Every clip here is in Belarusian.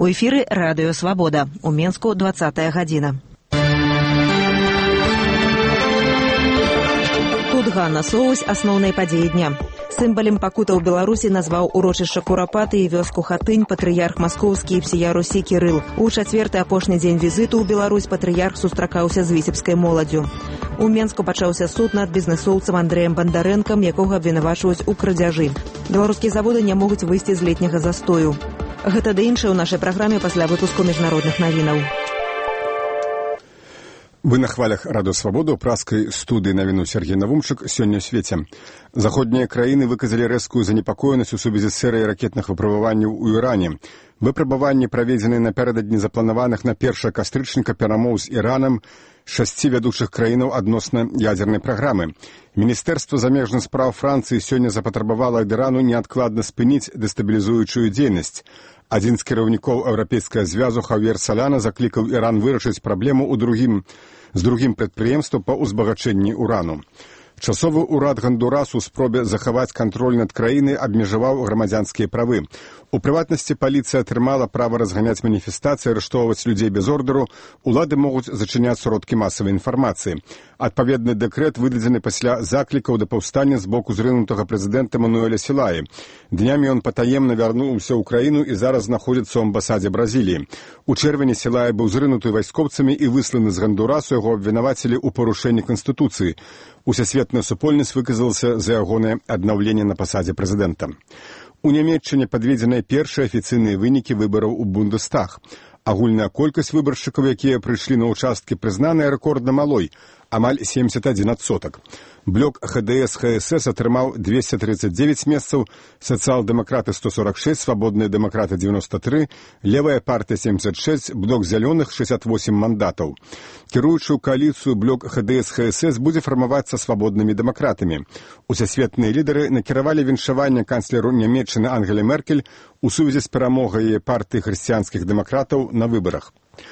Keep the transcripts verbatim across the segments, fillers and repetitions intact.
У эфіры Радыё Свабода. У Менску двадцатая гадзіна. Тут Ганна Соусь, асноўныя падзеі дня. Сімвалем пакута ў Беларусі назваў урочышча Курапаты і вёску Хатынь патрыярх маскоўскі і всея Русі Кірыл. У чацвёрты апошні дзень візіту ў Беларусь патрыярх сустракаўся з віцебскай моладдзю. У Менску пачаўся суд над бізнэсоўцам Андрэем Бандарэнкам, якога абвінавачваюць у крадзяжы. Беларускія заводы не могуць выйсці з летняга застою. Гэта ды іншае ў нашай праграме пасля выпуску міжнародных навінаў. Вы на хвалях Радыё Свабода ў праскай студыі навіну Сергей Навумчык сёння ў свеце. Заходнія краіны выказалі рэзкую занепакоенасць у сувязі з серыяй ракетных выпрабаванняў у Іране. Выпрабаванні, праведзеныя напярэдадні запланаваных на першага кастрычніка перамоў з Іранам шасці вядучых краінаў адносна ядзернай праграмы. Міністэрства замежных спраў Францыі сёння запатрабавала ад Ірану неадкладна спыніць дэстабілізуючую дзейнасць. Адзін з кіраўнікоў еўрапейскага звязу Хавьер Салана заклікаў Іран вырашыць праблему ў другім, з другім прадпрыемствам па ўзбагачэнні урану. Часовы ўрад Гондурасу ў спробе захаваць кантроль над краінай абмежаваў грамадзянскія правы. У прыватнасці паліцыя атрымала права разганяць маніфестацыі, арыштоўваць людзей без ордеру, улады могуць зачыняць сродкі масавай інфармацыі. Адпаведны дэкрэт выдадзены пасля заклікаў да паўстання з боку зрынутага прэзідэнта Мануэля Селаі. Днямі ён патаемна вярнуўся ў краіну і зараз знаходзіцца ў амбасадзе Бразіліі. У чэрвені Селая быў зрынуты вайскоўцамі і высланы з Гондурасу, яго абвінавацілі ў парушэнні канстытуцыі. Усесветная супольнасць выказалася за ягонае аднаўленне на пасадзе прэзідэнта. У Нямецчыне падведзеныя першыя афіцыйныя вынікі выбараў у Бундестаг. Агульная колькасць выбаршчыкаў, якія прыйшлі на ўчасткі, прызнаная рэкордна малой, амаль семьдесят один адсотак. Блок ХДС-ХСС атрымаў двести тридцать девять месцаў, сацыял-дэмакраты сто сорок шесть, свабодныя дэмакраты девяносто три, левая партия семьдесят шесть, блок зялёных шестьдесят восемь мандатаў. Кіруючую кааліцыю блок ХДС-ХСС будзе фармавацца свабоднымі дэмакратамі. Усесветныя лідары накіравалі віншаванне канцлеру Нямецчыны Ангеле Меркель у сувязі з перамогай партыі хрысціянскіх дэмакратаў на выбарах.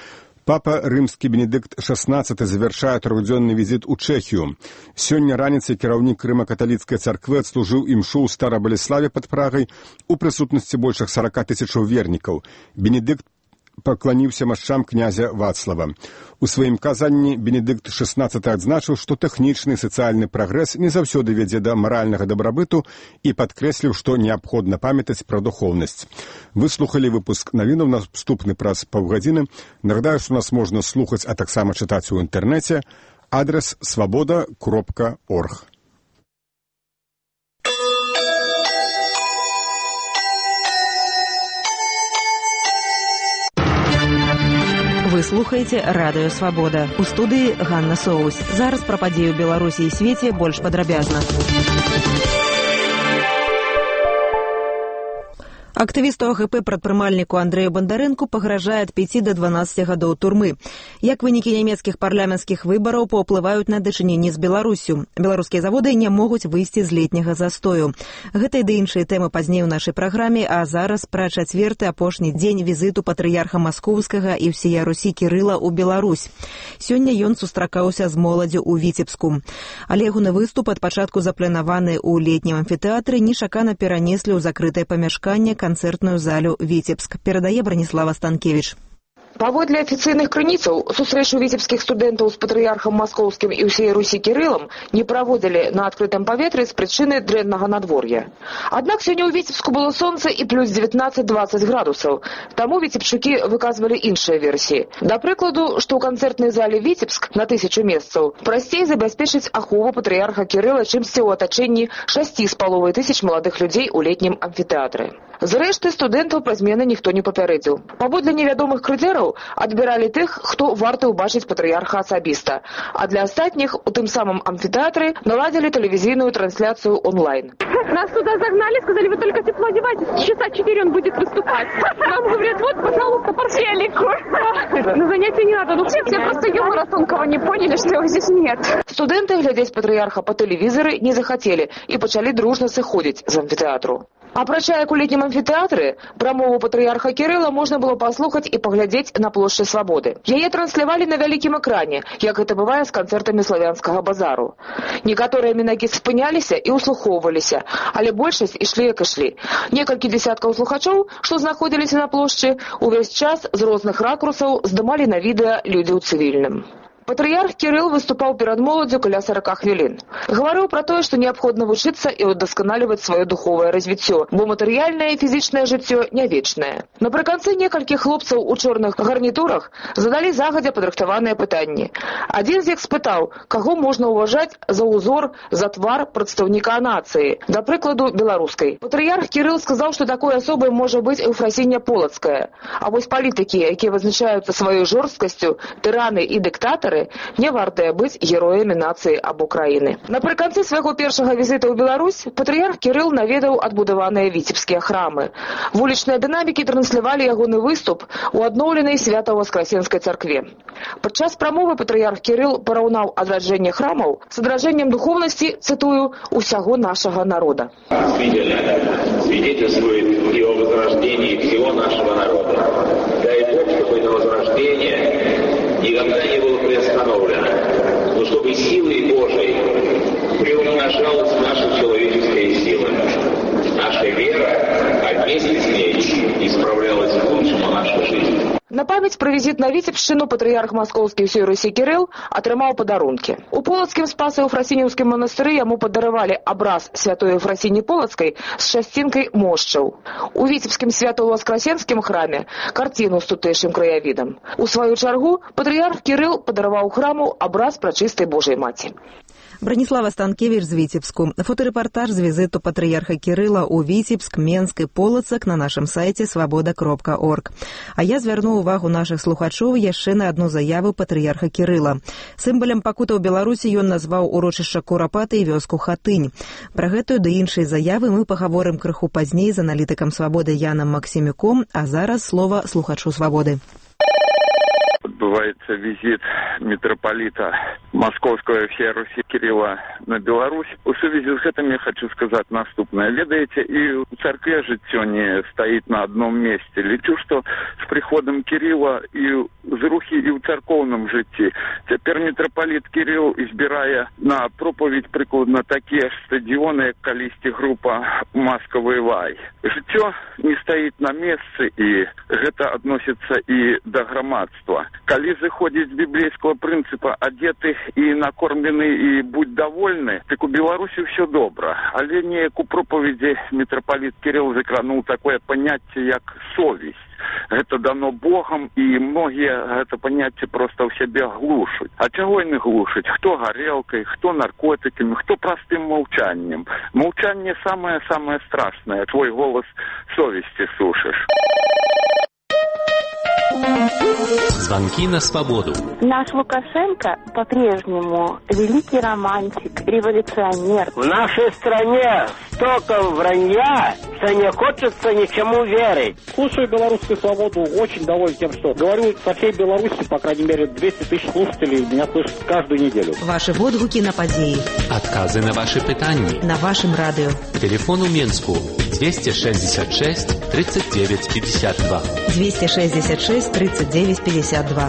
Папа рымскі Бенедыкт шестнадцаты завяршае трохдзённы візіт у Чэхію. Сёння раніцай кіраўнік рыма-каталіцкай царквы адслужыў імшу ў Стара-Балеславе пад Прагай у прысутнасці больш сорока тысячаў вернікаў. Бенедыкт пакланіўся машчам князя Вацлава. У сваім казанні Бенедыкт шестнадцаты адзначыў, што тэхнічны і сацыяльны прагрэс не заўсёды вядзе да маральнага дабрабыту і падкрэсліў, што неабходна памятаць пра духоўнасць. Выслухалі выпуск навінаў, наступны праз паўгадзіны. Нагадаю, што нас можна слухаць, а таксама чытаць у інтэрнэце. Адрес свабода кропка орг. Вы слухаеце Радыё Свабода. У студыі Ганна Соусь. Зараз пра падзеі ў Беларусі і свеце больш падрабязна. Актывісту АГП прадпрымальніку Андрэю Бандарэнку пагражае ад пяці да дванаццаці гадоў турмы. Як вынікі нямецкіх парламенцкіх выбараў паўплываюць на дачыненні з Беларусю? Беларускія заводы не могуць выйсці з летняга застою. Гэта і да іншыя тэмы пазней у нашай праграме, а зараз пра чацвёрты апошні дзень візіту патрыярха маскоўскага і всея Русі Кірыла ў Беларусь. Сёння ён сустракаўся з моладдзю ў Віцебску. Але ягоны выступ ад пачатку запланаваны ў летнім амфітэатры нечакана перанеслі ў закрытае памяшканне канцэртную залю Віцебск. Перадае Браніслава Станкевіч. Паводле афіцыйных крыніцаў, сустрэчу віцебскіх студэнтаў з патрыярхам маскоўскім і ўсей Русі Кірылам не праводзілі на адкрытым паветры з прычыны дрэннага надвор'я. Аднак сёння ў Віцебску было сонца і плюс девятнадцать двадцать градусаў, таму віцебчукі выказвалі іншыя версіі. Да прыкладу, што ў канцэртнай зале Віцебск на тысячу месцаў прасцей забяспечыць ахову патрыярха Кірыла, чымсьці ў атачэнні шасці з паловай тысяч маладых людзей у летнім амфітэатры. Зрэшты, студэнтаў пра змены ніхто не папярэдзіў. Паводле невядомых крыдэраў адбіралі тых, хто варты ўбачыць патрыярха асабіста, а для астатніх у тым самым амфітэатры наладзілі тэлевізійную трансляцыю онлайн. Нас туда загнали, сказали, вы только тепло одевайтесь, часа четыре он будет выступать. Нам говорят, вот, пожалуйста, портфелику. На занятия не надо, ну все, все просто юмора тонкого не поняли, что его здесь нет. Студэнты глядзець патрыярха па тэлевізары не захацелі і пачалі дружна сыходзіць з амфітэатру. Апрача як у летнім амфітэатры, прамову патрыярха Кірыла можна было паслухаць і паглядзець на плошчы Свабоды. Яе транслявалі на вялікім экране, як гэта бывае з канцэртамі славянскага базару. Некаторыя мінакі спыняліся і ўслухоўваліся, але большасць ішлі як ішлі. Некалькі дзесяткаў слухачоў, што знаходзіліся на плошчы, увесь час з розных ракурсаў здымалі на відэа людзі ў цывільным. Патрыярх Кірыл выступаў перад моладдзю каля сорока хвілін. Гаварыў пра тое, што неабходна вучыцца і удасканаліваць сваё духовае развіццё, бо матэрыяльнае і фізічнае жыццё не вечнае. Напрыканцы некалькі хлопцаў у чорных гарнітурах задалі загадзя падрыхтаваныя пытанні. Адзін з іх спытаў, каго можна ўважаць за ўзор, за твар прадстаўніка нацыі, да прыкладу беларускай. Патрыярх Кірыл сказаў, што такой асобай можа быць Еўфрасіння Полацкая. А вось палітыкі, якія вызначаюцца сваёй жорсткасцю, тыраны і дыктатары, не вартыя быць героямі нацыі або краіны. Напрыканцы свайго першага візіта ў Беларусь патрыярх Кірыл наведаў адбудаваныя віцебскія храмы. Вулічныя дынамікі транслявалі ягоны выступ у адноўленай Свята-Воскресенскай царкве. Падчас прамовы патрыярх Кірыл параўнаў адраджэнне храмаў з адраджэннем духовнасці, цытую, усяго нашага народа. Свидетельствует и о возрождении всего нашего народа. Дай Бог, чтобы это возрождение никогда не было приостановлено, но чтобы силой Божией приумножалась наша человеческая сила, наша вера, а вместе с ней исправлялась к лучшему наша жизнь. На памяць пра візіт на Віцебшчыну патрыярх маскоўскі ўсёй Русі Кірыл атрымаў падарункі. У Полацкім Спаса-Еўфрасініўскім манастыры яму падаравалі абраз святой Еўфрасіні Полацкай з шасцінкай мошчаў. У Віцебскім Свято-Воскресенскім храме карціну з тутэйшым краявідам. У сваю чаргу патрыярх Кірыл падараваў храму абраз прачыстай Божай Маці. Браніслава Станкевич з Віцебску. Фоторепортаж з візиту патрыярха Кірыла ў Віцебск, Менск і Полацак на нашым сайце свабода кропка орг. А я звярну увагу нашых слухачоў яшчэ на адну заяву патрыярха Кірыла. Сімвалам пакутаў Беларусі ён назваў урочышча Курапаты і вёску Хатынь. Пра гэтую ды іншыя заявы мы пагаворым крыху пазней з аналітыкам Свабоды Янам Максімюком, а зараз слова слухачу Свабоды. Отбывается визит митрополита Московского и всей Руси Кирилла на Беларусь. У связи с этим я хочу сказать наступное. Ведаете, и у церкви житё не стоит на одном месте. Лечу, что с приходом Кирилла и зрухи и в церковном житті. Теперь митрополит Кирилл, избирая на проповедь прикладно такие стадионы, как колись группа «Масковый лай». Житё не стоит на месте, и это относится и до громадства. Коли заходит с библейского принципа «одеты и накормлены и будь довольны», так у Беларуси все добро. Але не у проповеди митрополит Кирилл закранул такое понятие, как совесть. Это дано Богом, и многие это понятие просто в себе глушат. А чего не глушить? Кто горелкой, кто наркотиками, кто простым молчанием. Молчание самое-самое страшное. Твой голос совести сушишь. Звонки на свободу. Наш Лукашенко по-прежнему великий романтик, революционер. В нашей стране столько вранья, что не хочется ничему верить. Слушаю белорусскую свободу, очень доволен тем, что говорю со всей Беларуси, по крайней мере, двести тысяч слушателей меня слышат каждую неделю. Ваши водгуки на подеи. Отказы на ваши питания. На вашем радио. Телефон у Менску двести шестьдесят шесть тридцать девять пятьдесят два. двести шестьдесят шесть тридцать девять пятьдесят два.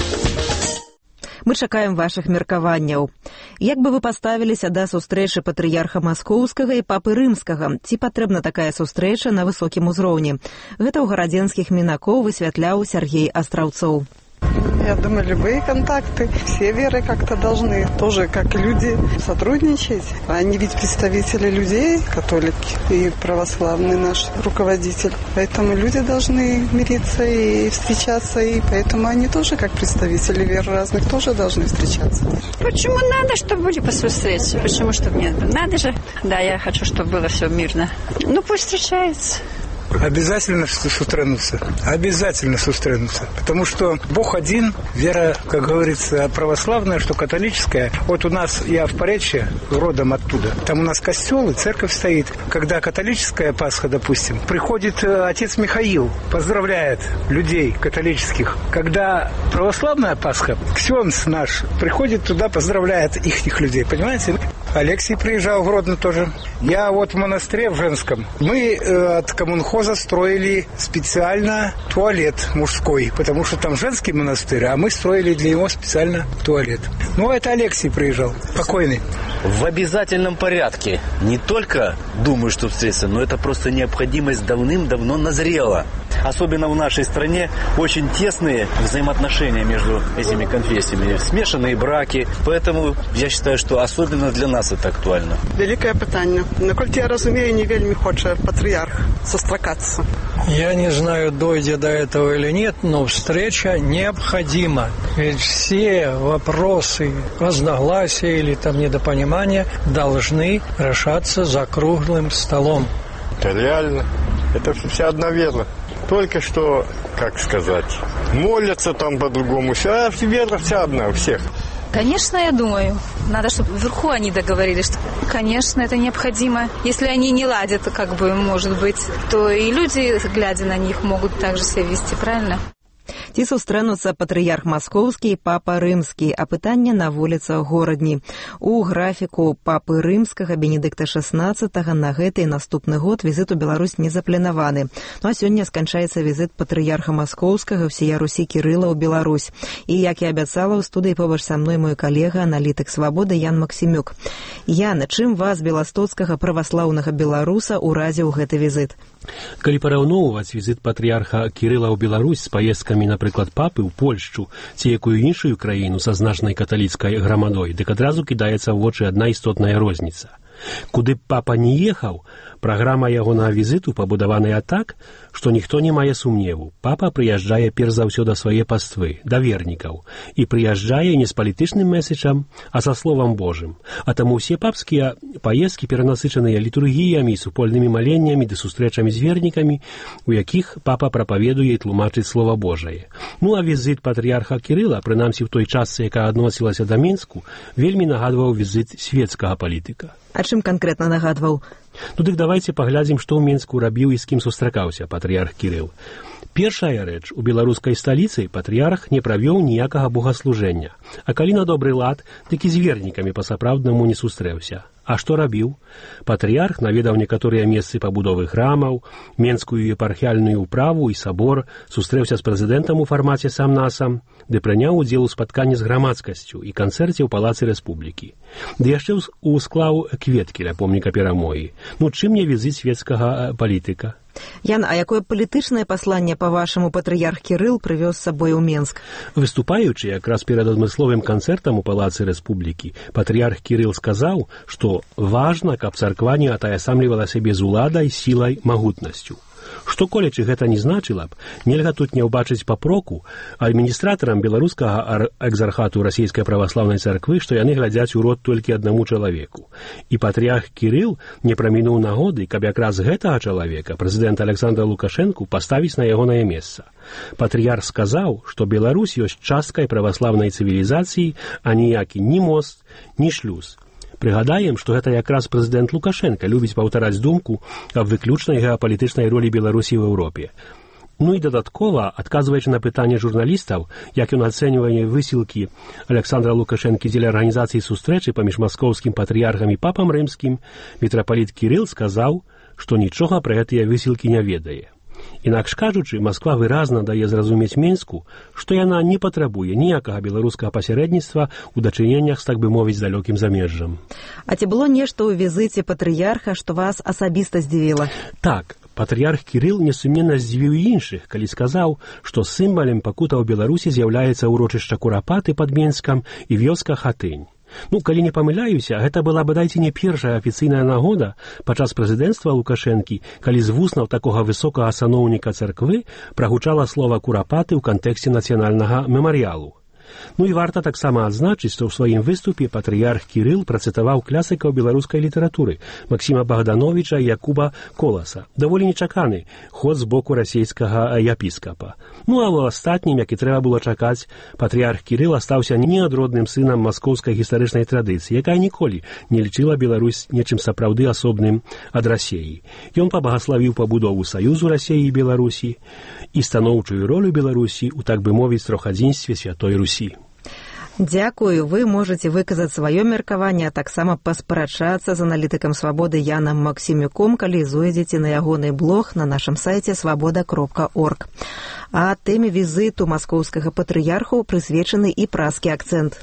Мы чакаем вашых меркаванняў. Як бы вы паставіліся да сустрэчы патрыярха Маскоўскага і папы Рымскага? Ці патрэбна такая сустрэча на высокім узроўні? Гэта ў гарадзенскіх мінакоў высвятляў Сергей Астраўцоў. Я думаю, любые контакты, все веры как-то должны тоже, как люди, сотрудничать. Они ведь представители людей, католики и православный наш руководитель. Поэтому люди должны мириться и встречаться, и поэтому они тоже, как представители вер разных, тоже должны встречаться. Почему надо, чтобы были по встрече? Почему, чтобы нет? Надо же. Да, я хочу, чтобы было все мирно. Ну, пусть встречаются. Обязательно сустрэнутся. Обязательно сустрэнутся. Потому что Бог один, вера, как говорится, православная, что католическая. Вот у нас, я в Поречье, родом оттуда, там у нас костел и церковь стоит. Когда католическая Пасха, допустим, приходит отец Михаил, поздравляет людей католических. Когда православная Пасха, ксенц наш приходит туда, поздравляет их людей, понимаете? Алексей приезжал в Гродно тоже. Я вот в монастыре в Женском. Мы э, от коммунхоза строили специально туалет мужской, потому что там женский монастырь, а мы строили для него специально туалет. Ну, это Алексей приезжал, покойный. В обязательном порядке. Не только думаю, что встретиться, но это просто необходимость давным-давно назрела. Особенно в нашей стране очень тесные взаимоотношения между этими конфессиями, смешанные браки. Поэтому я считаю, что особенно для нас это актуально. Великое питание. Наколькі я разумею, не вельми хоче патриарх состракаться. Я не знаю, дойдет до этого или нет, но встреча необходима. Ведь все вопросы разногласия или там недопонимания должны решаться за круглым столом. Это реально. Это вся одна вера. Только что, как сказать, молятся там по-другому. А вера вся одна у всех. Конечно, я думаю. Надо, чтобы вверху они договорились, что, конечно, это необходимо. Если они не ладят, как бы, может быть, то и люди, глядя на них, могут также себя вести, правильно? Ці сустрэнуцца патрыярх маскоўскі і папа рымскі, а пытанне на вуліцах горадні. У графіку папы рымскага Бенедыкта шаснаццатага на гэты і наступны год візит у Беларусь не запланаваны. Ну а сёння сканчаецца візит патрыярха маскоўскага ўсея Русі Кірыла ў Беларусь. І, як я абяцала, ў студыі побач са мной мой калега, аналітык «Свабоды» Ян Максімюк. Яна, чым вас, беластоцкага праваслаўнага беларуса, уразіў гэты візит? Калі параўноўваць візит патрыярха Кірыла ў Беларусь з паездкамі, напрыклад, папы ў Польшчу ці якую іншую краіну са значнай каталіцкай грамадой, дык адразу кідаецца ў вочы адна істотная розніца. Куды б папа не ехаў, праграма ягонага візіту пабудаваная так, што ніхто не мае сумневу. Папа прыязджае перш за ўсё да свае паствы, да вернікаў, і прыязджае не з палітычным меседжам, а са словам Божым. А таму ўсе папскія паездкі перанасычаныя літургіямі, супольнымі маленнямі ды сустрэчамі з вернікамі, у якіх папа прапаведуе і тлумачыць слова Божае. Ну а візит патрыярха Кірыла, прынамсі ў той частцы, якая адносілася да Мінску, вельмі нагадваў візит свецкага палітыка. А чым канкрэтна нагадваў? Ну дык давайце паглядзім, што ў Мінску рабіў і з кім сустракаўся патрыярх Кірыл. Першая рэч, у беларускай сталіцы патрыярх не правёў ніякага богаслужэння, а калі на добры лад, дык і з вернікамі па-сапраўднаму не сустрэўся. А што рабіў? Патрыярх наведаў некаторыя месцы пабудовы храмаў, Менскую епархіяльную ўправу і сабор, сустрэўся з прэзідэнтам у фармаце сам-насам, ды прыняў удзел у спатканні з грамадскасцю і канцэрце ў Палацы Рэспублікі. Ды яшчэ ўсклаў кветкі ля помніка перамогі. Ну, чым не візит свецкага палітыка? Ян, а якое палітычнае пасланне, па-вашаму, патрыярх Кірыл прывёз з сабой у Менск? Выступаючы якраз перад адмысловым канцэртам у Палацы Рэспублікі, патрыярх Кірыл сказаў, што важна, каб царква не атаясамлівала сябе з уладай, сілай, магутнасцю. Што колечы гэта не значыла б, нельга тут не ўбачыць папроку адміністратарам беларускага экзархату расійскай праваслаўнай царквы, што яны глядзяць у рот толькі аднаму чалавеку. І патрыярх Кірыл не прамінуў нагоды, каб якраз гэтага чалавека, прэзідэнта Александра Лукашэнку, паставіць на ягонае месца. Патрыярх сказаў, што Беларусь ёсць часткай праваслаўнай цывілізацыі, а ніякі ні мост, ні шлюз. Прыгадаем, што гэта якраз прэзідэнт Лукашенка любіць паўтараць думку аб выключнай геапалітычнай ролі Беларусі ў Еўропе. Ну і дадаткова, адказваючы на пытанне журналістаў, як ён ацэньвае высілкі Александра Лукашэнкі дзеля арганізацыі сустрэчы паміж маскоўскім патрыярхам і папам рымскім, мітрапаліт Кірыл сказаў, што нічога пра гэтыя высілкі не ведае. Інакш кажучы, Масква выразна дае зразумець Мінску, што яна не патрабуе ніякага беларускага пасярэдніцтва ў дачыненнях з, так бы мовіць, далёкім замежжам. А ці было нешта ў візіце патрыярха, што вас асабіста здзівіла? Так, патрыярх Кірыл несумненна здзівіў іншых, калі сказаў, што сімвалем пакута ў Беларусі з'яўляецца ўрочышча Курапаты пад Мінскам і вёска Хатынь. Ну, калі не памыляюся, гэта была, бадайце, не першая афіцыйная нагода падчас прэзідэнцтва Лукашэнкі, калі з вуснаў такога высокага саноўніка царквы прагучала слова «Курапаты» ў кантэксце нацыянальнага мемарыялу. Ну і варта таксама адзначыць, што ў сваім выступе патрыярх Кірыл працытаваў класікаў беларускай літаратуры Максіма Богдановича і Якуба Коласа. Даволі нечаканы ход з боку расійскага епіскапа. Ну а ў астатнім, як і трэба было чакаць, патрыярх Кірыл астаўся неадродным сынам маскоўскай гістарычнай традыцыі, якая ніколі не лічыла Беларусь нечым сапраўды асобным ад Расіі. Ён пабагаславіў пабудову саюзу Расіі і Беларусі і станоўчую ролю Беларусі ў, так бы мовіць, трохадзінстве Святой Русі. Дзякую, вы можете выказаць сваё меркаванне, а таксама паспрачацца з аналітыкам свабоды Янам Максімюком, калі зойдзеце на ягоны блог на нашым сайце свабода кропка орг. А тэме візіту маскоўскага патрыярху прысвечаны і праскі акцэнт.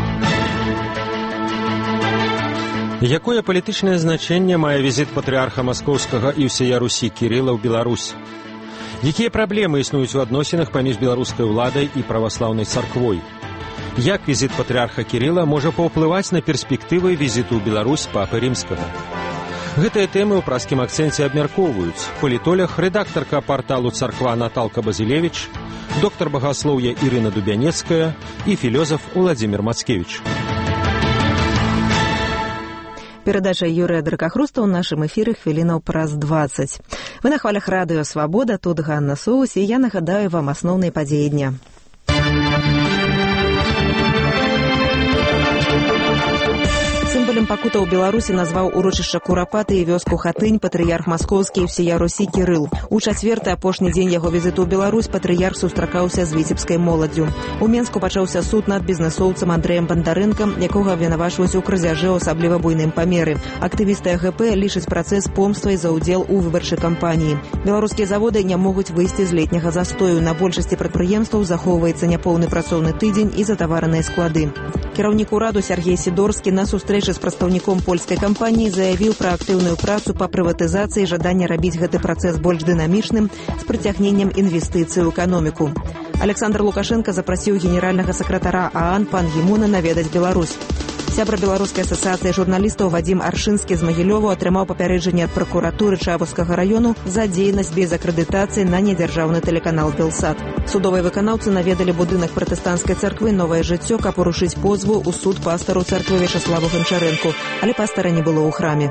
Якое палітычнае значэнне мае візіт патрыарха маскоўскага і ўсея Русі Кірыла ў Беларусь? Якія праблемы існуюць у адносінах паміж беларускай уладай і праваслаўнай царквой? Як візіт патрыарха Кірыла можа паўплываць на перспектывы візіту ў Беларусь папы рымскага? Гэтыя тэмы ў праскім акцэнце абмяркоўваюць палітолог, рэдактарка парталу «Царква» Наталка Базілевіч, доктар багаслоўя Ірына Дубянецкая і філёзаф Уладзімір Мацкевіч. Перадача Юрыя Дракахруста ў нашым эфіры хвілінаў праз дваццаць. Вы на хвалях радыё «Свабода», тут Ганна Соус, і я нагадаю вам асноўныя падзеі дня. Сімвалам пакута ў Беларусі назваў урочышча Курапаты і вёску Хатынь патрыярх маскоўскі і ўсея Русі Кірыл. У чацвёрты апошні дзень яго візіту ў Беларусь патрыярх сустракаўся з віцебскай моладдзю. У Менску пачаўся суд над бізнэсоўцам Андрэем Бандарэнкам, якога абвінавачваюць у крадзяжы ў асабліва буйным памеры. Актывісты а гэ пэ лічаць працэс помствай за ўдзел у выбарчай кампаніі. Беларускія заводы не могуць выйсці з летняга застою. На большасці прадпрыемстваў захоўваецца няпоўны працоўны тыдзень і затавараныя склады. Кіраўнік ураду Сергей Сідорскі на сустрэчы з прадстаўніком польскай кампаніі заявіў пра актыўную працу па прыватызацыі і жаданне рабіць гэты працэс больш дынамічным з прыцягненнем інвестыцый у эканоміку. Александр Лукашенко запрасіў генеральнага сакратара ААН пан Гімуна наведаць Беларусь. Сябра беларускай асацыяцыі журналістаў Вадзім Аршынскі з Магілёву атрымаў папярэджанне ад пракуратуры Чавускага раёну за дзейнасць без акрэдытацыі на недзяржаўны тэлеканал «Белсат». Судовыя выканаўцы наведалі будынак пратэстанцкай царквы «Новае жыццё», каб урушыць позву ў суд пастару царквы Вячаславу Гончарэнку, але пастара не было ў храме.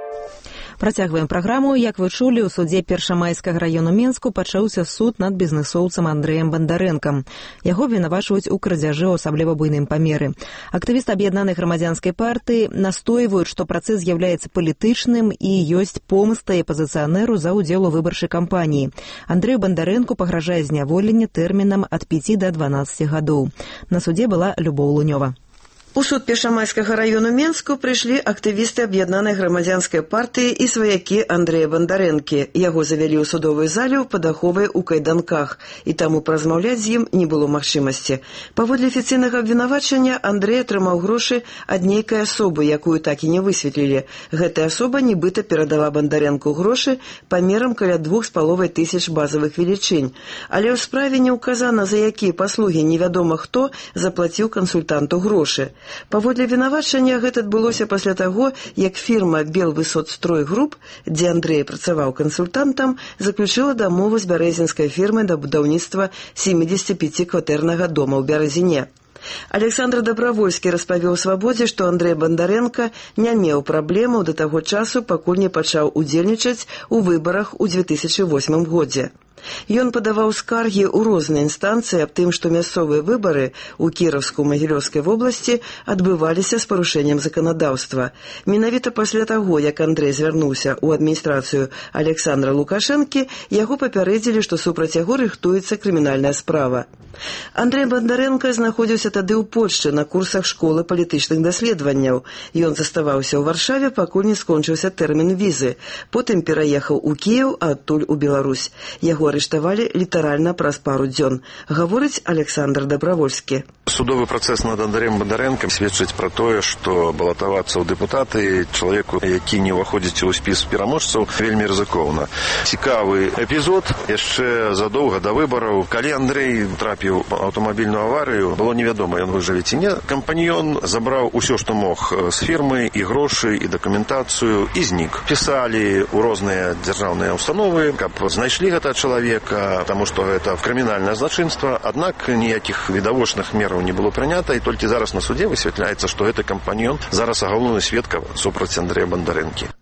Працягваем праграму. Як вы чулі, у судзе Першамайскага раёну Менску пачаўся суд над бізнэсоўцам Андрэем Бандарэнкам. Яго абвінавачваюць у крадзяжы ў асабліва буйным памеры. Актывісты аб'яднанай грамадзянскай партыі настойваюць, што працэс з'яўляецца палітычным і ёсць помста апазіцыянеру за ўдзел у выбарчай кампаніі. Андрэю Бандарэнку пагражае зняволенне тэрмінам ад пяці да дванаццаці гадоў. На судзе была Любоў Лунёва. У суд Першамайскага раёну Менску прыйшлі актывісты аб'яднанай грамадзянскай партыі і сваякі Андрэя Бандарэнкі. Яго завялі ў судовую залю пад аховай у кайданках, і таму паразмаўляць з ім не было магчымасці. Паводле афіцыйнага абвінавачання Андрэй атрымаў грошы ад нейкай асобы, якую так і не высветлілі. Гэтая асоба нібыта перадала Бандарэнку грошы памерам каля двух з паловай тысяч базавых велічынь. Але ў справе не ўказана, за якія паслугі невядома хто заплаціў кансультанту грошы. Паводле вінавачання гэта адбылося пасля таго, як фірма «Белвысоцстрой Груп», дзе Андрэй працаваў кансультантам, заключыла дамову з бярэзінскай фірмай да будаўніцтва сямідзесяціпяцікватэрнага дома ў Бярэзіне. Александр Дабравольскі распавёў «Свабодзе», што Андрэй Бандарэнка не меў праблемаў да таго часу, пакуль не пачаў удзельнічаць у выбарах у дзве тысячы восьмым годзе. Ён падаваў скаргі ў розныя інстанцыі аб тым, што мясцовыя выбары ў Кіравску-Магілёўскай вобласці адбываліся з парушэннем заканадаўства. Менавіта пасля таго, як Андрэй звярнуўся ў адміністрацыю Александра Лукашэнкі, яго папярэдзілі, што супраць яго рыхтуецца крымінальная справа. Андрэй Бандарэнка знаходзіўся тады ў Польшчы на курсах школы палітычных даследаванняў. Ён заставаўся ў Варшаве, пакуль не скончыўся тэрмін візы. Потым пераехаў у Кіеў, а адтуль у Беларусь. Яго арыштавалі літаральна праз пару дзён, гаворыць Александр Дабравольскі. Судовы працэс над Андрэем Бандарэнкам сведчыць пра тое, што балатавацца ў дэпутаты чалавеку, які не ўваходзіць у спіс пераможцаў, вельмі рызыкоўна. Цікавы эпізод яшчэ задоўга да выбараў. Калі Андрэй трапіў у аўтамабільную аварыю, было невядома, ён выжыве ці не. Кампаньён забраў усё, што мог з фірмы, і грошы, і дакументацыю, і знік. Пісалі ў розныя дзяржаўныя установы, каб знайшлі гэта чалавека, таму што гэта крымінальнае злачынства, аднак ніякіх відавочных мераў не было прынята, і толькі зараз на судзе высвятляецца, што гэты кампаньён зараз агалоўны сведка супраць Андрэя Бандарэнкі.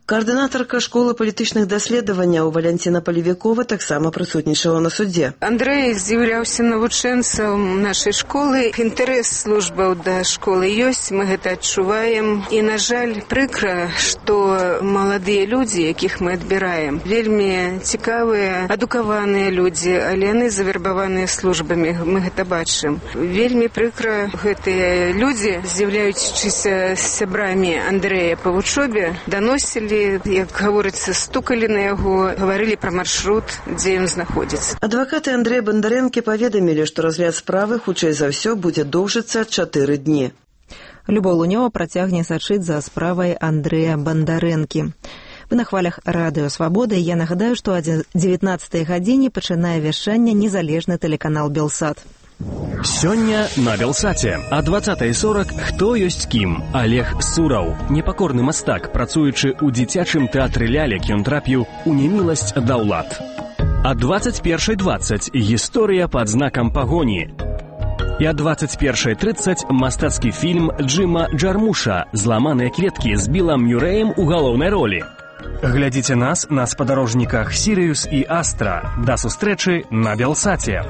Каардынатарка школы палітычных даследаванняў Валянціна Палевікова таксама прысутнічала на судзе. Андрэй з'яўляўся навучэнцам нашай школы. Інтарэс службаў да школы ёсць, мы гэта адчуваем. І, на жаль, прыкра, што маладыя людзі, якіх мы адбіраем, вельмі цікавыя, адукаваныя людзі, але яны завербаваныя службамі, мы гэта бачым. Вельмі прыкра гэтыя людзі, з'яўляючыся сябрамі Андрэя па вучобе, даносілі, як гаворыцца, стукалі на яго, гаварылі пра маршрут, дзе ён знаходзіцца. Адвакаты Андрэя Бандарэнкі паведамілі, што разгляд справы хутчэй за ўсё будзе доўжыцца чатыры дні. Любоў Лунёва працягне сачыць за справай Андрэя Бандарэнкі. Вы на хвалях радыё «Свабода». Я нагадаю, што о дзевятнаццатай гадзіне пачынае вяшчанне незалежны тэлеканал «Белсат». Сёння на Белсаце. О двадцатай сорок «Хто ёсць кім?» Олег Сураў. Непакорны мастак, працуючы ў дзіцячым тэатры лялек, ён трапіў у неміласць да ўлад. О двадцать першай двадцать «Гісторыя пад знакам пагоні». І о двадцать першай тридцать мастацкі фільм Джима Джармуша «Зламаныя кветкі» з Білам Мюрэем у галоўнай ролі. Глядзіце нас на спадарожніках «Сірыус» і «Астра». Да сустрэчы на Белсаце.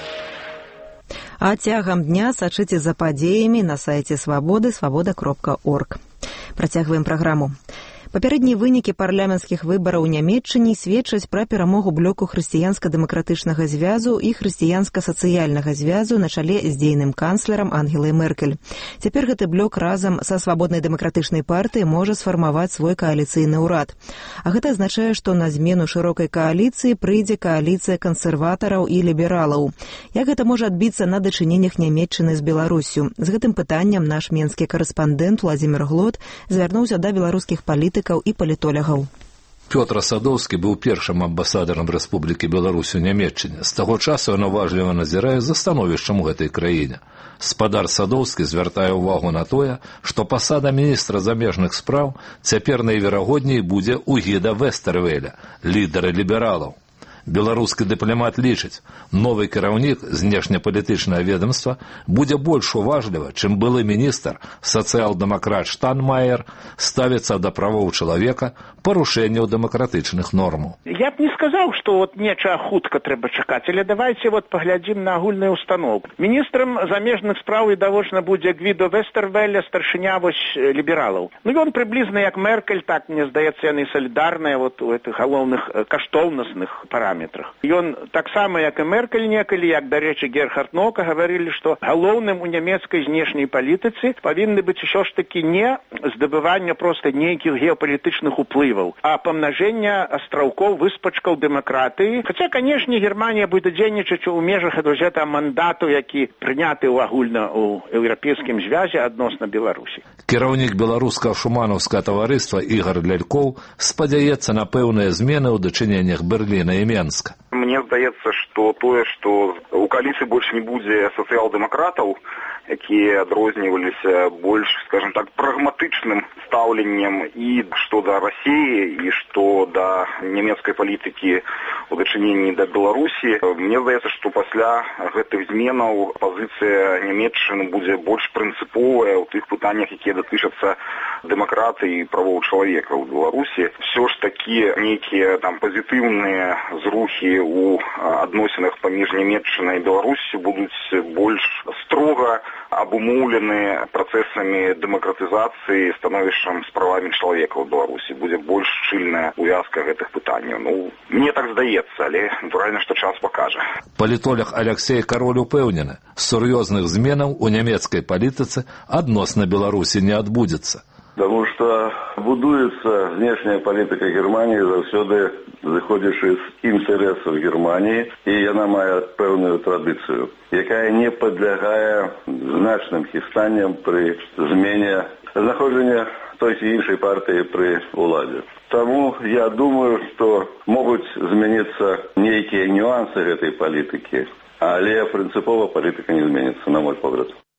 А цягам дня сачыце за падзеямі на сайце «Свабоды» свабода кропка орг. Працягваем праграму. Папярэднія вынікі парламенцкіх выбараў у Нямецчыне сведчаць пра перамогу блоку хрысціянска-дэмакратычнага звязу і хрысціянска-сацыяльнага звязу на чале з дзейным канцлерам Ангелай Меркель. Цяпер гэты блок разам са свабоднай дэмакратычнай партыяй можа сфармаваць свой кааліцыйны ўрад. А гэта азначае, што на змену шырокай кааліцыі прыйдзе кааліцыя кансерватараў і лібералаў. Як гэта можа адбіцца на дачыненнях Нямецчыны з Беларуссю? З гэтым пытаннем наш менскі карэспандэнт Владзімір Глот звярнуўся да беларускіх палітыкаў і палітолягаў. Пётр Садоўскі быў першым амбасадарам Рэспублікі Беларусь у Нямецчыне. З таго часу ён уважліва назірае за становішчам у гэтай краіне. Спадар Садоўскі звяртае ўвагу на тое, што пасада міністра замежных спраў цяпер найверагодней будзе ў Гіда Вестэрвеля, лідара лібералаў. Беларускі дыпламат лічыць, новы кіраўнік знешнепалітычнае ведомства будзе больш уважліва, чым былы міністр, сацыял-дэмакрат Штанмаер, ставіцца да правоў чалавека, парушэнняў дэмакратычных нормаў. Я б не сказаў, што вот нечага хутка трэба чакаць, але давайце вот паглядзім на агульную установку. Міністрам замежных спраў відавочна будзе Гвідо Вестэрвеля, старшыня вось лібералаў. Ну ён прыблізна як Меркель, так мне здаецца, яны салідарныя вот у гэтых галоўных каштоўнасных параметрах. Ён таксама, як і Меркель некалі, як, дарэчы, Герхард Нока, гаварылі, што галоўным у нямецкай знешняй палітыцы павінны быць усё ж такі не здабыванне проста нейкіх геапалітычных уплываў, а памнажэнне астраўкоў, выспачкаў дэмакратыі. Хаця, канешне, Германія будзе дзейнічаць у межах гэта мандату, які прыняты ў агульна ў еўрапейскім звязе адносна Беларусі. Кіраўнік беларускага шуманаўскага таварыства Ігар Лялькоў спадзяецца на пэўныя змены ў дачыненнях Берліна і Менска. Мне здаецца, што тое, што у кааліцыі больш не будзе сацыял-дэмакратаў, якія адрозніваліся больш, скажем так, прагматычным стаўленнем і што да Расіі, і што да нямецкай палітыкі у дачыненні да Беларусі. Мне здаецца, што пасля гэтых зменаў пазіцыя Нямецчыны будзе больш прынцыповая ў тых пытаннях, якія датычацца дэмакратыі і правоў чалавека ў Беларусі. Все ж такі нейкія там пазітыўныя зрухі ў адносінах паміж Нямецчынай і Беларусю будуць больш строга абумоўлены працэсамі дэмакратызацыі, становішчам з правамі чалавека ў Беларусі. Будзе больш шчыльная увязка гэтых пытанняў. Ну, мне так здаецца, але натуральна, што час пакажа. Палітолог Алексей Кароль упэўнены, сур'ёзных зменаў у нямецкай палітыцы адносна Беларусі не адбудзецца. Потому что будуецца знешняя палітыка Германии заўсёды зыходзячы з інтарэсаў Германии, і яна мае пэўную традыцыю, якая не падлягае значным хістанням пры змене знаходжання той ці іншай партыі пры ўладзе. Таму я думаю, што могуць змяніцца нейкія нюансы гэтай палітыкі, але прынцыпова палітыка не зменіцца, на мой погляд.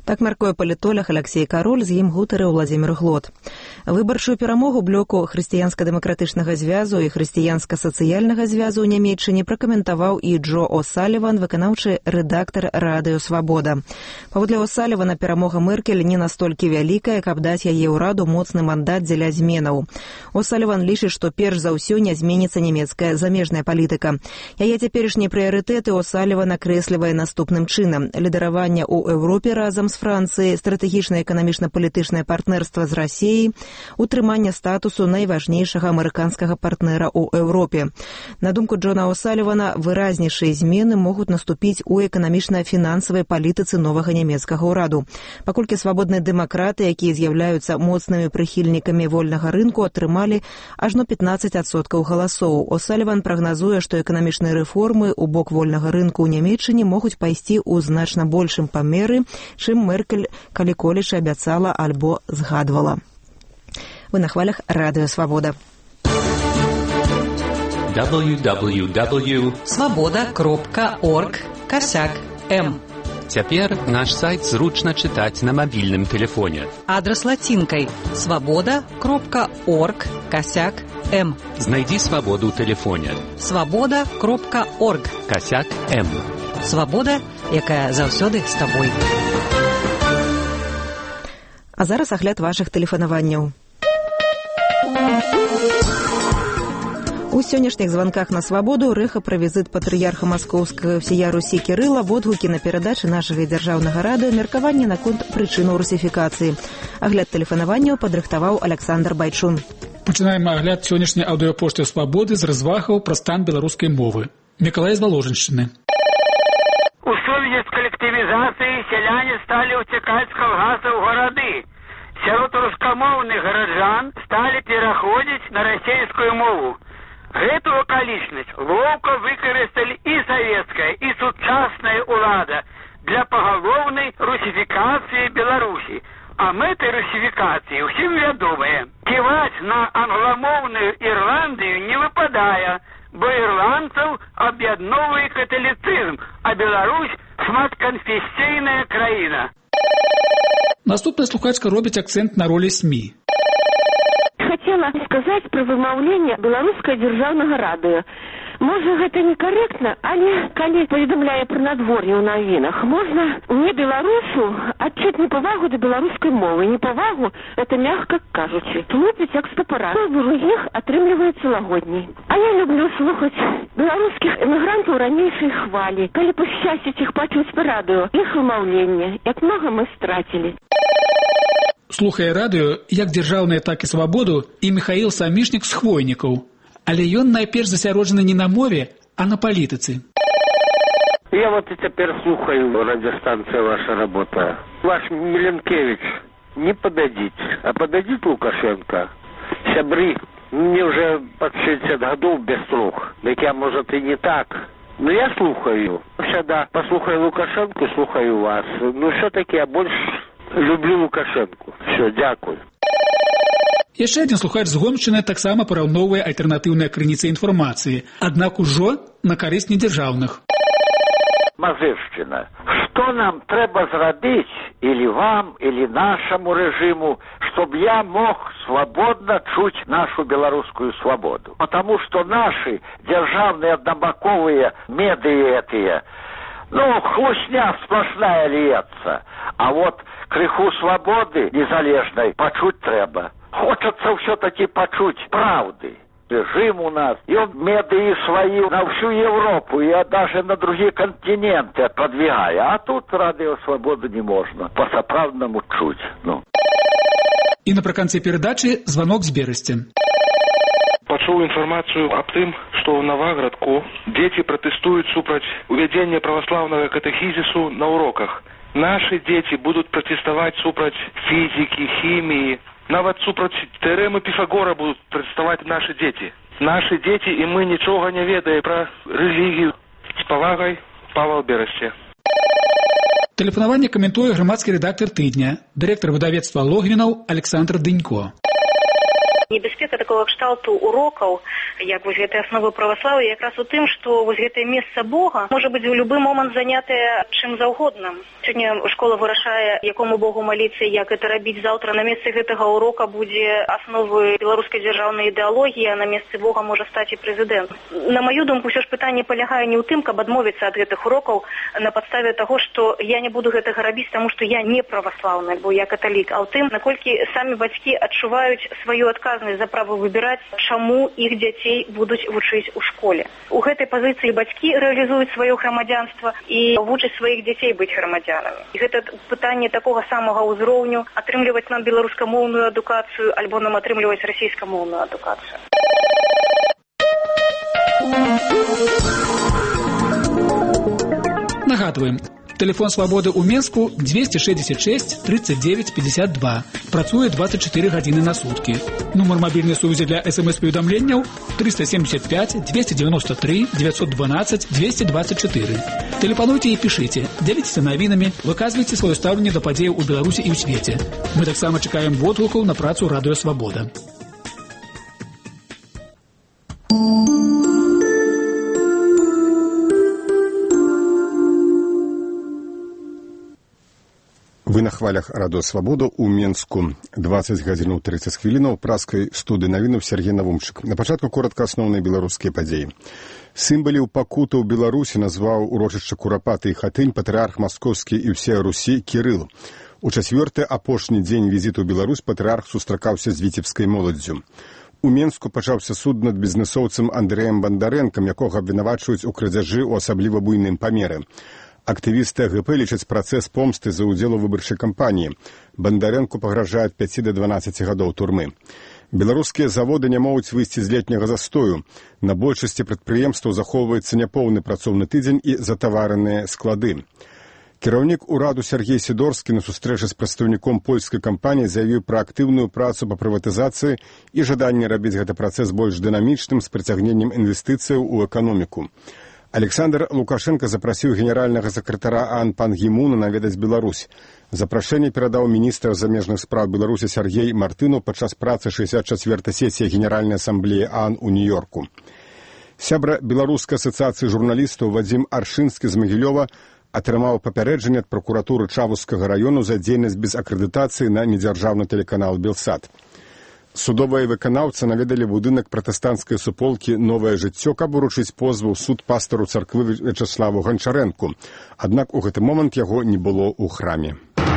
Так мяркуе палітолог Алексей Кароль, з ім гутарыў Владзімір Глот. Выбарчую перамогу блоку хрысціянска-дэмакратычнага звязу і хрысціянска-сацыяльнага звязу ў Нямецчыне пракаментаваў і Джо О'Саліван, выканаўчы рэдактар радыё «Свабода». Паводле О'Салівана, перамога Меркель не настолькі вялікая, каб даць яе ўраду моцны мандат дзеля зменаў. О'Саліван лічыць, што перш за ўсё не зменіцца нямецкая замежная палітыка. Яе цяперашнія прыярытэты О'Саліван акрэслівае наступным чынам: лідараванне ў Еўропе разам з Францыяй, стратэгічнае эканамічна-палітычнае партнерства з Расіяй, утрыманне статусу найважнейшага амерыканскага партнера ў Еўропе. На думку Джона О'Салівана, выразнейшыя змены могуць наступіць у эканамічна-фінансавай палітыцы новага нямецкага ўраду. Паколькі свабодныя дэмакраты, якія з'яўляюцца моцнымі прыхільнікамі вольнага рынку, атрымалі ажно пятнаццаць адсоткаў галасоў. О'Саліван прагназуе, што эканамічныя рэформы ў бок вольнага рынку ў Нямецчыне могуць пайсці ў значна большым памеры, чым Меркель калі-колечы абяцала альбо згадвала. Вы на хвалях радыё «Свабода». дабл ю дабл ю дабл ю крапка свабода крапка орг касяк эм. Цяпер наш сайт зручна чытаць на мабільным тэлефоне. Адрас лацінкай свабода крапка орг касяк эм. Знайдзі свабоду ў тэлефоне. свабода крапка орг касяк эм. Свабода, якая заўсёды з табой. А зараз агляд вашых тэлефанаванняў. У сённяшніх званках на «Свабоду» рэха пра візіт патрыярха маскоўскага ўсея Русі Кірыла, водгукі на перадачы нашага дзяржаўнага радыё, меркаванне наконт прычынаў русіфікацыі. Агляд тэлефанаванняў падрыхтаваў Александр Байчун. Пачынаем агляд сённяшняй аўдыёпошты «Свабоды» з развагаў пра стан беларускай мовы. Мікалай з Валожыншчыны. У сувязі з калектывізацыяй сяляне сталі ўцякаць з калгасаў у гарады. Сярод рускамоўных гараджан сталі пераходзіць на расейскую мову. Гэту акалічнасць лоўка выкарысталі і савецкая, і сучасная ўлада для пагалоўнай русіфікацыі Беларусі. А мэтай русіфікацыі ўсім вядомая. Ківаць на англамоўную Ірландыю не выпадае, бо ірландцаў аб'ядноўвае каталіцызм, а Беларусь шматканфесійная краіна. Наступная слухачка робіць акцэнт на ролі СМІ. Хотела сказаць пра вымаўленне беларускае дзяржаўнага радыё. Можа, гэта некарэктна, але калі паведамляе пра надвор'е ў навінах, можна не беларусу адчуць непавагу да беларускай мовы. Непавагу — это мягка кажучы. Тлупіць як з тапара. У другіх атрымліваецца лагодней. А я люблю слухаць беларускіх эмігрантаў ранейшай хвалі. Калі пашчасціць іх пачуць па радыё, іх вымаўленне, як многа мы страцілі. Слухае радыё як дзяржаўнае, так і «Свабоду» і Міхаіл Самішнік з Хвойнікаў. Але ён найперш засяроджаны не на мове, а на палітыцы. Я вот и теперь слухаю радиостанция «Ваша работа». Ваш Миленкевич, не подадите, а подадите Лукашенко. Сябры, мне уже под шестьдесят годов без слух. Так я, может, и не так. Но я слухаю. Всегда послухаю Лукашенко, слухаю вас. Но все-таки я больше люблю Лукашенко. Все, дякую. Яшчэ адзін слухач з Гомшчыны таксама параўноўвае альтэрнатыўныя крыніцы інфармацыі, аднак ужо на карысць недзяржаўных. Мазыршчына, што нам трэба зрабіць, или вам, или нашаму рэжыму, чтоб я мог свободно чуць нашу беларускую свободу? Потому что наши дзяржаўныя аднабаковыя медыі этыя, ну, хлусня сплошная льецца, а вот крыху свободы незалежнай пачуць трэба. Хочется все-таки почуть правды. Режим у нас, и он медии свои на всю Европу, и даже на другие континенты продвигая. А тут радио «Свободу» не можно по-соправдному чуть. Ну. И напрыканцы передачи звонок с Берасці. Пачуў інфармацыю аб тым, што ў Наваградку дзеці пратэстуюць супраць увядзення праваслаўнага катэхізісу на уроках. Нашы дзеці будуць пратэставаць супраць фізікі, хіміі, нават супраць тэарэмы Піфагора будуць пратэставаць нашы дзеці. Нашы дзеці і мы нічога не ведаем пра рэлігію. З павагай, Павел Берасці. Тэлефанаванне каментуе грамадскі рэдактар тыдня, дырэктар выдавецтва Логвінаў Александр Дынько. Небяспека такого кшталту урокаў, як вось гэтай асновы праваслаўя, якраз у тым, што вось гэтае месца Бога можа быць у любы момант занятае чым заўгодна. Сёння школа вырашае, якому Богу маліцца, як гэта рабіць. Заўтра на месцы гэтага урока будзе асновы беларускай дзяржаўнай ідэалогіі, а на месцы Бога можа стаць і прэзідэнт. На маю думку, ўсё ж пытанне палягае не ў тым, каб адмовіцца ад гэтых урокаў на падставе таго, што я не буду гэтага рабіць, таму што я не праваслаўны, бо я каталік, а ў тым, наколькі самі бацькі адчуваюць сваю адказнасць за права выбіраць, чаму іх дзяцей будуць вучыць у школе. У гэтай пазіцыі бацькі рэалізуюць сваё грамадзянства і вучаць сваіх дзяцей быць грамадзянамі. І гэта пытанне такога самага ўзроўню, атрымліваць нам беларускамоўную адукацыю альбо нам атрымліваць расійскамоўную адукацыю. Нагадваем, телефон «Свободы» у Менску двести шестьдесят шесть тридцать девять пятьдесят два. Працуе двадцать четыре гадзіны на сутки. Нумар мобильной сувязі для смс-паведамленняў триста семьдесят пять двести девяносто три девятьсот двенадцать двести двадцать четыре. Тэлефануйте и пишите, делитесь навінамі, выказвайце сваё стаўленне да падзеяў у Беларусі і ў свеце. Мы таксама чакаем водгукаў на працу радыё «Свобода». Вы на хвалях радыё «Свобода» у Менску. двадцать гадзінаў тридцать хвілінаў праскай студыі навінаў Сергей Навумчык. На пачатку коротка асноўныя беларускія падзеі. Сімвалаў пакуты ў Беларусі назваў урочышча Курапаты і Хатынь патрыарх маскоўскі і ўсея Русі Кірыл. У чацвёрты апошні дзень візіту ў Беларусь патрыарх сустракаўся з віцебскай моладдзю. У Менску пачаўся суд над бізнэсоўцам Андрэем Бандарэнкам, якога абвінавачваюць у крадзяжы ў асабліва буйным памеры. Актывісты АГП лічаць працэс помсты за ўдзел у выбарчай кампаніі. Бандарэнку пагражаюць пяці да дванаццаці гадоў турмы. Беларускія заводы не могуць выйсці з летняга застою. На большасці прадпрыемстваў захоўваецца няпоўны працоўны тыдзень і затавараныя склады. Кіраўнік ураду Сергей Сідорскі на сустрэчы з прадстаўніком польскай кампаніі заявіў пра актыўную працу па прыватызацыі і жаданне рабіць гэты працэс больш дынамічным з прыцягненнем інвестыцыяў у эканоміку. Александр Лукашенко запрасіў генеральнага сакратара ААН Пан Гі Муна наведаць Беларусь. Запрашэнне перадаў міністр замежных спраў Беларусі Сергей Мартынаў падчас працы шэсцьдзясят чацвёртай сесіі Генеральнай асамблеі ААН у Нью-Йорку. Сябра беларускай асацыяцыі журналістаў Вадзім Аршынскі з Магілёва атрымаў папярэджанне ад пракуратуры Чавускага раёну за дзейнасць без акрэдытацыі на недзяржаўны тэлеканал «Белсат». Судовыя выканаўцы наведалі будынак пратэстанцкай суполкі «Новае жыццё», каб уручыць позву ў суд пастару царквы Вячаславу Ганчарэнку. Аднак у гэты момант яго не было ў храме.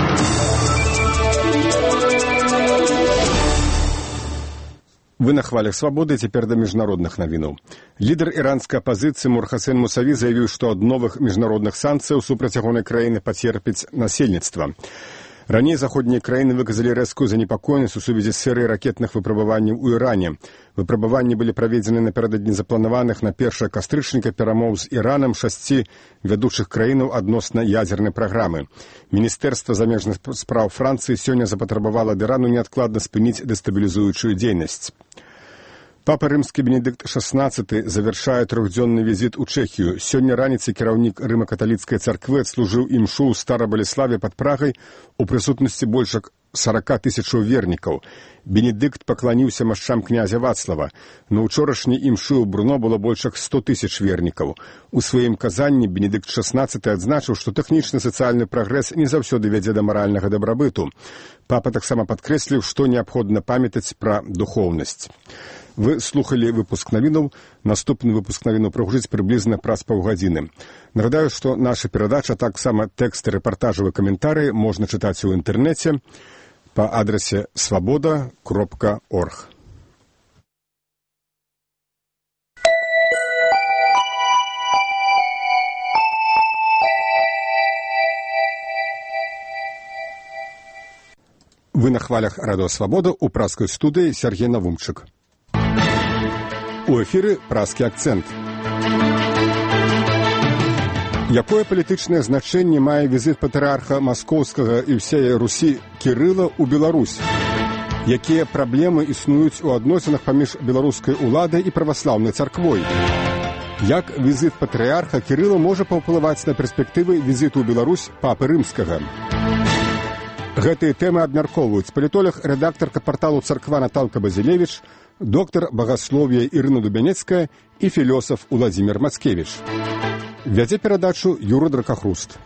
Вы на хвалях «Свободы», цяпер да міжнародных навінаў. Лідар іранскай апазіцыі Мурхасен Мусаві заявіў, што ад новых міжнародных санкцыяў супраць ягонай краіны пацерпіць насельніцтва. Раней заходнія краіны выказалі рэзкую занепакоенасць у сувязі з серыяй ракетных выпрабаванняў у Іране. Выпрабаванні былі праведзены напярэдадні запланаваных на першае кастрычніка перамоў з Іранам шасці вядучых краінаў адносна ядзернай праграмы. Міністэрства замежных спраў Францыі сёння запатрабавала ад Ірану неадкладна спыніць дэстабілізуючую дзейнасць. Папа рымскі Бенедыкт шаснаццаты завяршае трохдзённы візіт у Чэхію. Сёння раніцай кіраўнік рыма-каталіцкай царквы адслужыў імшу ў Стара-Балеславе пад Прагай у прысутнасці больш сорока тысячаў вернікаў. Бенедыкт пакланіўся машчам князя Вацлава. На ўчорашняй імшы ў Бруно было больш сто тысяч вернікаў. У сваім казанні Бенедыкт шаснаццаты адзначыў, што тэхнічны сацыяльны прагрэс не заўсёды вядзе да маральнага дабрабыту. Папа таксама падкрэсліў, што неабходна памятаць пра духоўнасць. Вы слухали выпуск навінаў. Наступны выпуск навінаў прагучыць прыблізна праз паўгадзіны. Нагадаю, што наша перадача, таксама тэксты, рэпартажы і каментарыі можна чытаць у інтэрнэце па адрасе свобода кропка орг. Вы на хвалях радыё «Свобода» у праскай студыі Сергей Навумчык. У эфіры «Праскі акцэнт». Якое палітычнае значэнне мае візіт патрыарха маскоўскага і ўсея Русі Кірыла ў Беларусь? Якія праблемы існуюць у адносінах паміж беларускай уладай і праваслаўнай царквой? Як візіт патрыарха Кірыла можа паўплываць на перспектывы візіту ў Беларусь папы рымскага? Гэтыя тэмы абмяркоўваюць палітолог, рэдактарка парталу «Царква» Наталка Базілевіч, доктар багаслов'я Ірына Дубянецкая і філёсаф Уладзімір Мацкевіч. Вядзе перадачу Юра Дракахруст.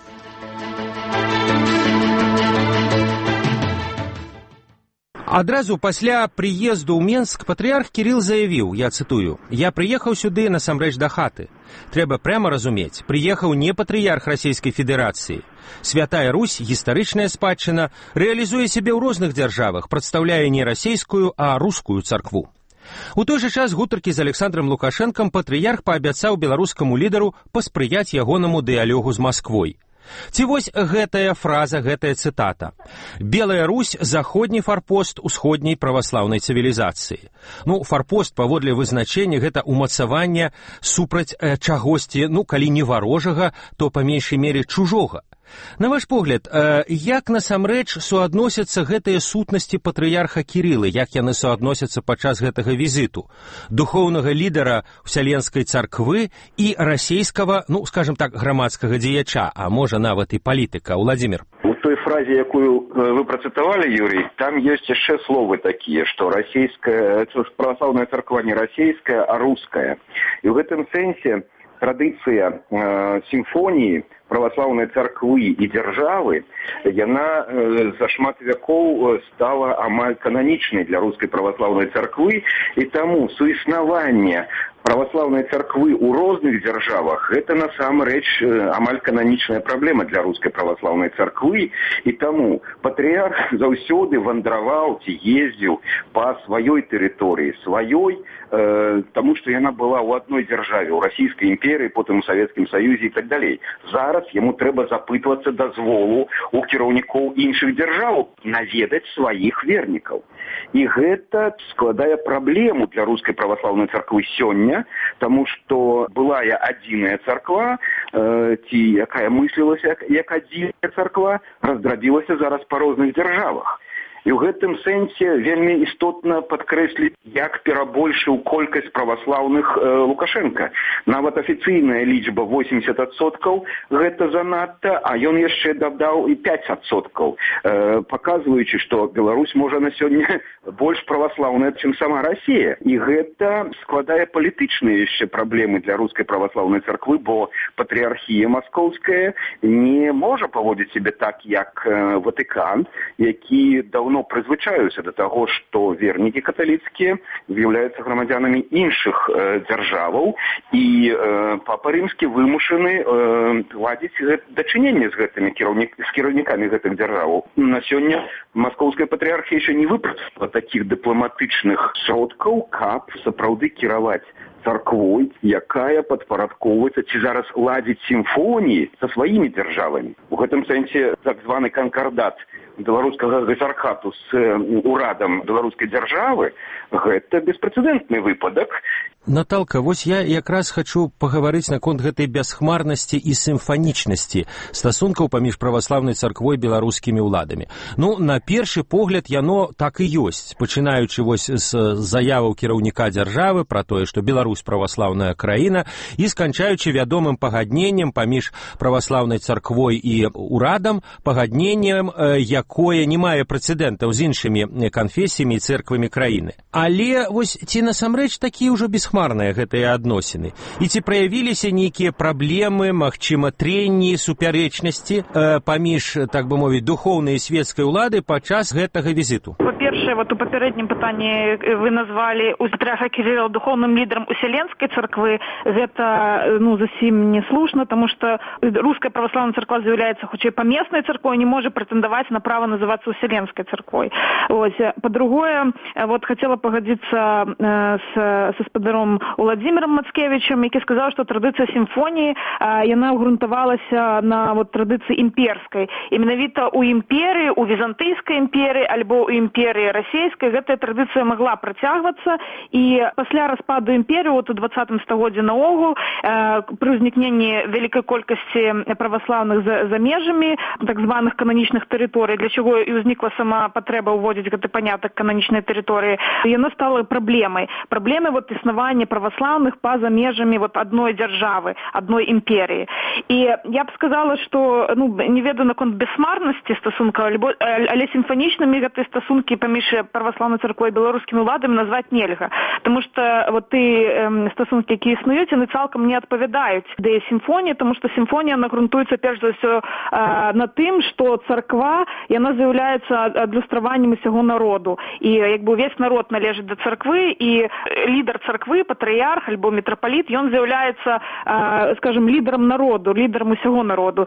Адразу пасля прыезду ў Менск патрыярх Кірыл заявіў, я цытую, «Я прыехаў сюды насамрэч да хаты. Трэба пряма разумець, прыехаў не патрыярх Расійскай Федэрацыі. Святая Русь, гістарычная спадчына, рэалізуе сябе ў розных дзяржавах, прадстаўляе не расійскую, а рускую царкву». У той жа час гутаркі з Александром Лукашэнкам патрыярх паабяцаў беларускаму лідару паспрыяць ягонаму дыялогу з Масквой. Ці вось гэтая фраза, гэтая цытата. «Белая Русь – заходні фарпост усходняй праваслаўнай цывілізацыі». Ну, фарпост, паводле вызначэння, гэта умацаванне супраць э, чагосьці, ну, калі не варожага, то па меншай мере чужога. На ваш погляд, э, як насамрэч суадносяцца гэтыя сутнасці патрыярха Кірылы, як яны суадносяцца падчас гэтага візіту, духоўнага лідара Вселенскай царквы і расійскага, ну, скажем так, грамадскага дзеяча, а можа нават і палітыка. Уладзімір. У той фразе, якую вы працытавалі, Юрий, там ёсць яшчэ словы такія, што расійская, праваслаўная царква не расійская, а руская. І ў гэтым сэнсе традыцыя э, сімфоніі праваслаўнай царквы і дзяржавы, яна э, за шмат вякоў стала амаль кананічнай для рускай праваслаўнай царквы, і таму суіснаванне праваслаўнай царквы ў розных дзяржавах гэта насамрэч э, амаль кананічная праблема для рускай праваслаўнай царквы, і таму патрыярх заўсёды вандраваў ці ездзіў па сваёй тэрыторыі, сваёй, э, таму што яна была ў адной дзяржаве, ў расійскай імперыі, потым у Савецкім Саюзе і так далей. Зараз яму трэба запытвацца дазволу у кіраўнікоў іншых дзяржаў наведаць сваіх вернікаў. І гэта складае праблему для рускай праваслаўнай царквы сёння, таму што былая адзіная царква, э, ці якая мыслілася як, як адзіная царква, раздрабілася зараз па розных дзяржавах. І ў гэтым сэнсе вельмі істотна падкрэсліць, як перабольшыў колькасць праваслаўных э, Лукашенка. Нават афіцыйная лічба восемьдесят адсоткаў гэта занадта, а ён яшчэ дадаў і пять адсоткаў, э, паказваючы, што Беларусь можа на сёння больш праваслаўная, чым сама Расія. І гэта складае палітычныя яшчэ праблемы для рускай праваслаўнай царквы, бо патрыархія маскоўская не можа паводзіць сябе так, як э, Ватыкан, які даўно прызвычаюся да таго, што вернікі каталіцкія з'яўляюцца грамадзянамі іншых э, дзяржаваў, і э, папа рымскі вымушаны э, ладзіць дачыненне з гэтымі кіраўнік, з кіраўнікамі гэтых дзяржаваў. На сёння маскоўская патрыархія яшчэ не выпрацавала такіх дыпламатычных сродкаў, каб сапраўды кіраваць царквой, якая падпарадкоўваецца ці зараз ладзіць сімфоніі са сваімі дзяржавамі. У гэтым сэнсе так званы канкардат беларускага гасархату з урадам беларускай дзяржавы гэта беспрэцэдэнтны выпадак. Наталка, вось я якраз хачу пагаварыць наконт гэтай бясхмарнасці і сімфанічнасці стасункаў паміж праваслаўнай царквой і беларускімі ўладамі. Ну, на першы погляд яно так і ёсць, пачынаючы вось з заяваў кіраўніка дзяржавы пра тое, што Беларусь праваслаўная краіна, і сканчаючы вядомым пагадненнем паміж праваслаўнай царквой і урадам, пагадненнем, якое не мае прэцэдэнтаў з іншымі канфесіямі і цэрквамі краіны. Але вось ці насамрэч такія ўжо бесхмарныя гэтыя адносіны? І ці праявіліся нейкія праблемы, магчыма, трэнні, супярэчнасці э, паміж, так бы мовіць, духоўнай і свецкай улады падчас гэтага візіту? Па-першае, вот у папярэднім пытанні вы назвалі патрыарха Кірыла духоўным лідарам Уселенскай царквы. Гэта, ну, зусім не слушна, таму што руская праваслаўная царква з'яўляецца хутчэй памеснай царквой, не можа прэтэндаваць на права называцца Уселенскай царквой. Ось. Па-другое, вот хацела пагадзіцца э, с, са спадаром Уладзімірам Мацкевічам, які сказаў, што традыцыя сімфоніі, э, яна ўгрунтавалася на вот, традыцыі імперскай. І менавіта ў імперыі, у візантыйскай імперыі, альбо ў імперіі болей расійскай, гэтая традыцыя магла працягвацца, і пасля распаду імперыі вот у двадцатым стагоддзі наогул э, пры ўзнікненні вялікай колькасці праваслаўных за, за межамі так званых кананічных тэрыторый, для чаго і ўзнікла сама патрэба ўводзіць гэты панятак кананічнай тэрыторыі, яно стала праблемай. Праблемай вот існавання праваслаўных па-за межамі вот адной дзяржавы, адной імперіі. І я б сказала, што ну, не ведаю наконт бясмарнасці стасункаў, але сімфанічнымі гэтыя стасункі паміж праваслаўнай царквой і беларускімі ўладамі назваць нельга. Таму што вот ты стасункі, якія існуюць, яны цалкам не адпавядаюць ідэі сімфоніі, тому што сімфонія нагрунтуецца перш за ўсё на тым, што царква, яна з'яўляецца адлюстраваннем усяго народу. І як бы увесь народ належыць да царквы, і лідар царквы, патрыярх альбо мітрапаліт, ён з'яўляецца, скажем, лідарам народу, лідарам усяго народу.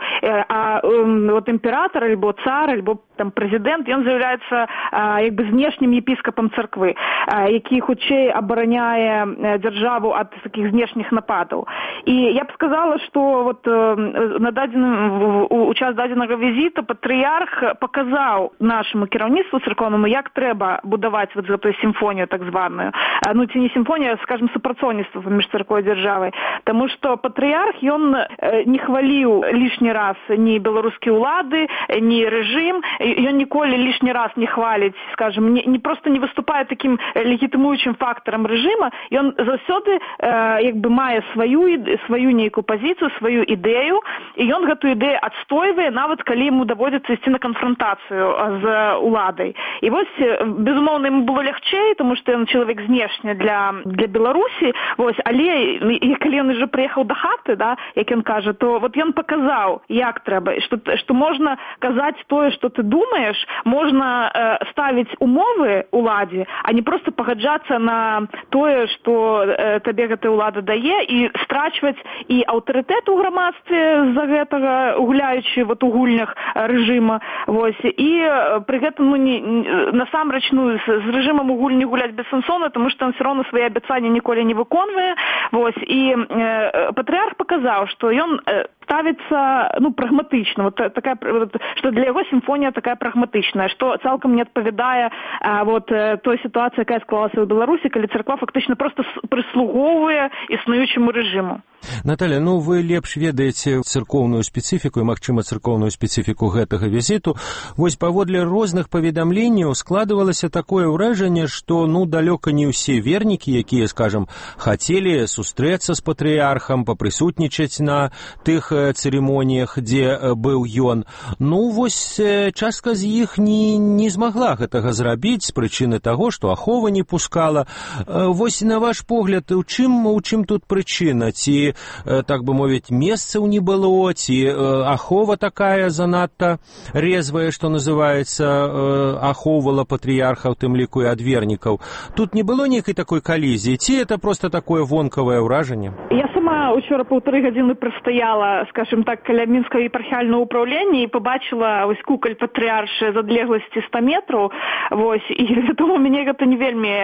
А вот імператор, альбо цар, альбо там прэзідэнт, ён з'яўляецца як бы знешнім епіскапам царквы, які хутчэй абараняе дзяржаву ад такіх знешніх нападаў. І я б сказала, што вот на дадзеным, у час дадзенага візіта патрыярх паказаў нашаму кіраўніцтву царкоўнаму, як трэба будаваць вот гэтую сімфонію так званую. Ну, ці не сімфонія, скажем, супрацоўніцтва паміж царквой і дзяржавай. Таму што патрыярх, ён не хваліў лішні раз ні беларускія ўлады, ні рэжым, ён ніколі лішні раз не хваліць, скажем, не, не просто не выступае такім легітымуючым фактарам рэжыма, ён заўсёды э, як бы мае сваю, сваю нейкую пазіцыю, сваю ідэю, і ён гэтую ідэю адстойвае, нават калі яму даводзіцца ісці на канфронтацыю з уладай. І вось, безумоўна, яму было лягчэй, тому што ён чалавек знешне для, для Беларусі, вось, але і калі ён уже прыехаў да хаты, да, як ён кажа, то вот ён паказаў, як трэба, што, што можна казаць тое, што ты думаеш, можна э, ставіць умовы уладзе, а не просто пагаджацца на тое, што э, табе гэтая ўлада дае, і страчваць і аўтарытэт у грамадстве з-за гэтага, гуляючы вот у гульнях рэжыма, вось, і пры гэтым ну, не, насамрэч ну, з, з рэжымам у гульні гуляць бессэнсоўна, тому што ён все роўно свае абяцанні ніколі не выконвае, вось, і э, патрыярх паказаў, што ён э, ставіцца ну, прагматычна, вот, такая, вот, што для яго сімфонія такая прагматычная, што цалкам не адпавядае а, вот, той сітуацыі, якая склалася ў Беларусі, калі царква фактычна проста прыслугоўвае існуючаму рэжыму. Наталья, ну вы лепш ведаеце царкоўную спецыфіку і, магчыма, царкоўную спецыфіку гэтага візіту. Вось паводле розных паведамленняў складывалася такое ўражанне, што ну далёка не ўсе вернікі, якія, скажам, хацелі сустрэцца з патрыярхам, папрысутнічаць на тых цырымоніях, дзе быў ён. Ну вось частка з іх не, не змагла гэтага зрабіць з прычыны таго, што ахова не пускала. Вось на ваш погляд, у чым, у чым тут прычына? Ці так бы мовіць, месцаў не было, ці ахова такая занадта резвая, што называецца, ахоўвала патрыярха, у тым ліку і ад вернікаў. Тут не было нейкай такой калізіі, ці это просто такое вонкавае ўражанне? Я сама учора паўтары гадзіны прастаяла, скажем так, каля мінскага епархіяльнага ўпраўлення і побачила ось куколь патрыяршы з адлегласці ста метраў, вось, і вядома, мяне гэта не вельмі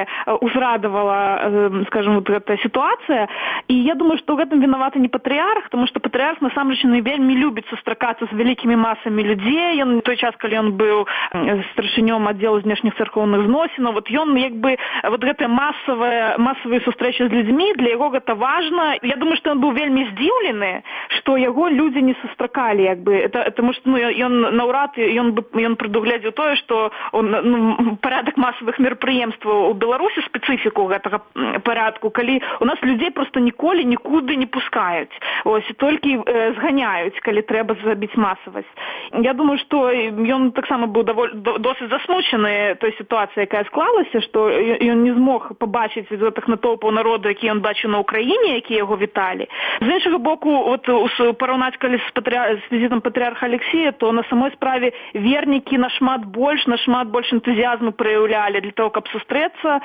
узрадавала, скажем, вот гэта сітуацыя, і я думаю, што гэтым вінаваты не патрыярх, тому што патрыярх насамрэч не вельмі любіць сустракацца з вялікімі масамі людзей. Ён той час, калі ён быў старшынём аддзелу знешніх царкоўных зносінаў, вот ён як бы вот гэтыя масавыя масавыя сустрэчы з людзьмі, для яго гэта важна. Я думаю, што ён быў вельмі здзіўлены, што яго людзі не сустракалі, як бы это тому што ну ён наўрад ён бы ён прадугледзеў тое, што он ну, парадак масавых мерапрыемстваў у Беларусі, спецыфіку гэтага парадку, калі у нас людзей просто ніколі нікуды не пускаюць, ось, толькі э, зганяюць, калі трэба забіць масавасць. Я думаю, што ён таксама быў даволь, досыць засмучаны той сітуацыі, якая склалася, што ён не змог пабачыць гэтых натоўпаў народу, які ён бачыў на Ўкраіне, якія яго віталі. З іншага боку, от, параўнаць калі з, патры... з візітам патрыарха Алексія, то на самой справе вернікі нашмат больш, нашмат больш энтузіязму праяўлялі для того, каб сустрэцца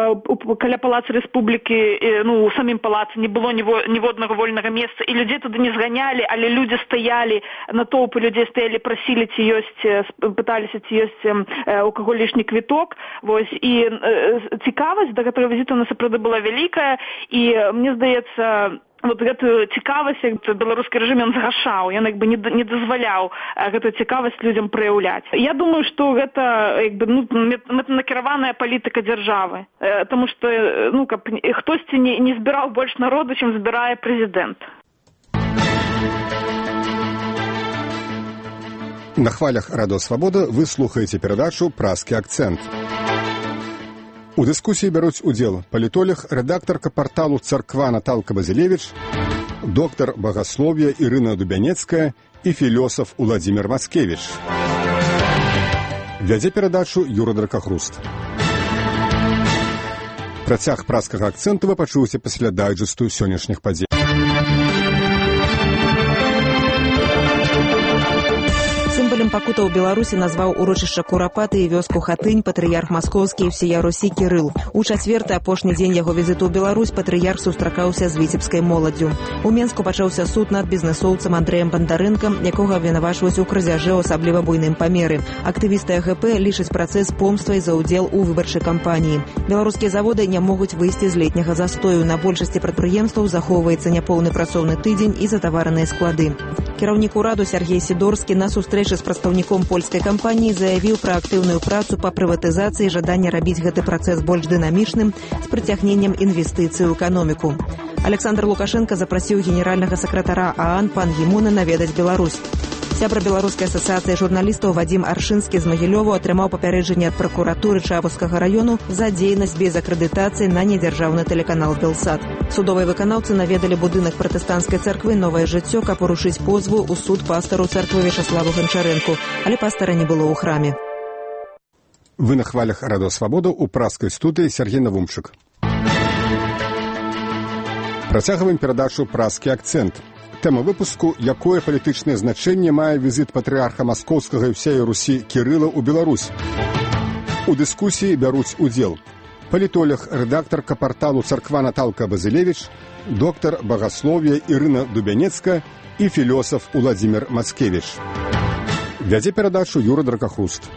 э, каля палаца Рэспублікі, э, ну, у самім палацы не было ніводнага вольнага месца, і людзей туды не зганялі, але людзі стаялі, натоўпы людзей стаялі, прасілі, ці ёсць, пыталіся, ці ёсць э, у каго лішні квіток, вось, і э, цікавасць да гэтага візіту на сапраўды была вялікая, і мне здаецца, вот гэтую цікавасць беларускі рэжым ён згашаў, ён як бы не, не дазваляў гэтую цікавасць людзям праяўляць. Я думаю, што гэта як бы, ну, мэтанакіраваная палітыка дзяржавы, таму што ну, каб хтосьці не, не збіраў больш народу, чым збірае прэзідэнт. На хвалях Радыё Свабода вы слухаеце перадачу «Празкі акцэнт». У дыскусіі бяруць удзел палітолог, рэдактарка парталу «Царква» Наталка Базілевіч, доктар багаслов'я Ірына Дубянецкая і філёсаф Уладзімір Мацкевіч. Вядзе перадачу Юра Дракахруст. Працяг празкага акцэнту вы пачуеце пасля дайджэсту сённяшніх падзей. Сімвалам пакута ў Беларусі назваў урочышча Курапаты і вёску Хатынь патрыярх маскоўскі і ўсея Русі Кірыл. У чацвёрты апошні дзень яго візіту ў Беларусь патрыярх сустракаўся з віцебскай моладдзю. У Менску пачаўся суд над бізнэсоўцам Андрэем Бандарэнкам, якога абвінавачваюць у крадзяжы ў асабліва буйным памеры. Актывісты АГП лічаць працэс помствай за ўдзел у выбарчай кампаніі. Беларускія заводы не могуць выйсці з летняга застою. На большасці прадпрыемстваў захоўваецца няпоўны працоўны тыдзень і затавараныя склады. Кіраўнік ураду Сергей Сідорскі на сустрэчы з прадстаўніком польскай кампаніі заявіў пра актыўную працу па прыватызацыі і жаданне рабіць гэты працэс больш дынамічным з прыцягненнем інвестыцый у эканоміку. Александр Лукашенко запрасіў генеральнага сакратара ААН пан Гімуна наведаць Беларусь. Сябра Беларускай асацыяцыі журналістаў Вадзім Аршынскі з Магілёва атрымаў папярэджанне ад пракуратуры Чапаўскага раёну за дзейнасць без акрэдытацыі на недзяржаўны тэлеканал «Белсат». Судовыя выканаўцы наведалі будынак пратэстанцкай царквы «Новае жыццё», каб парушыць позву ў суд пастару царквы Вячаславу Ганчарэнку, але пастара не было ў храме. Вы на хвалях Радыё Свабода ў празкай студыі Сергей Навумчык. Працягваем перадачу «Празкі акцэнт». Тэма выпуску «Якое палітычнае значэнне мае візіт патрыарха маскоўскага і ўсея Русі Кірыла ў Беларусь?» У дыскусіі бяруць удзел палітолог, рэдактарка парталу «Царква» Наталка Базілевіч, доктар багаслов'я Ірына Дубянецкая і філёсаф Уладзімір Мацкевіч. Вядзе перадачу Юра Дракахруст.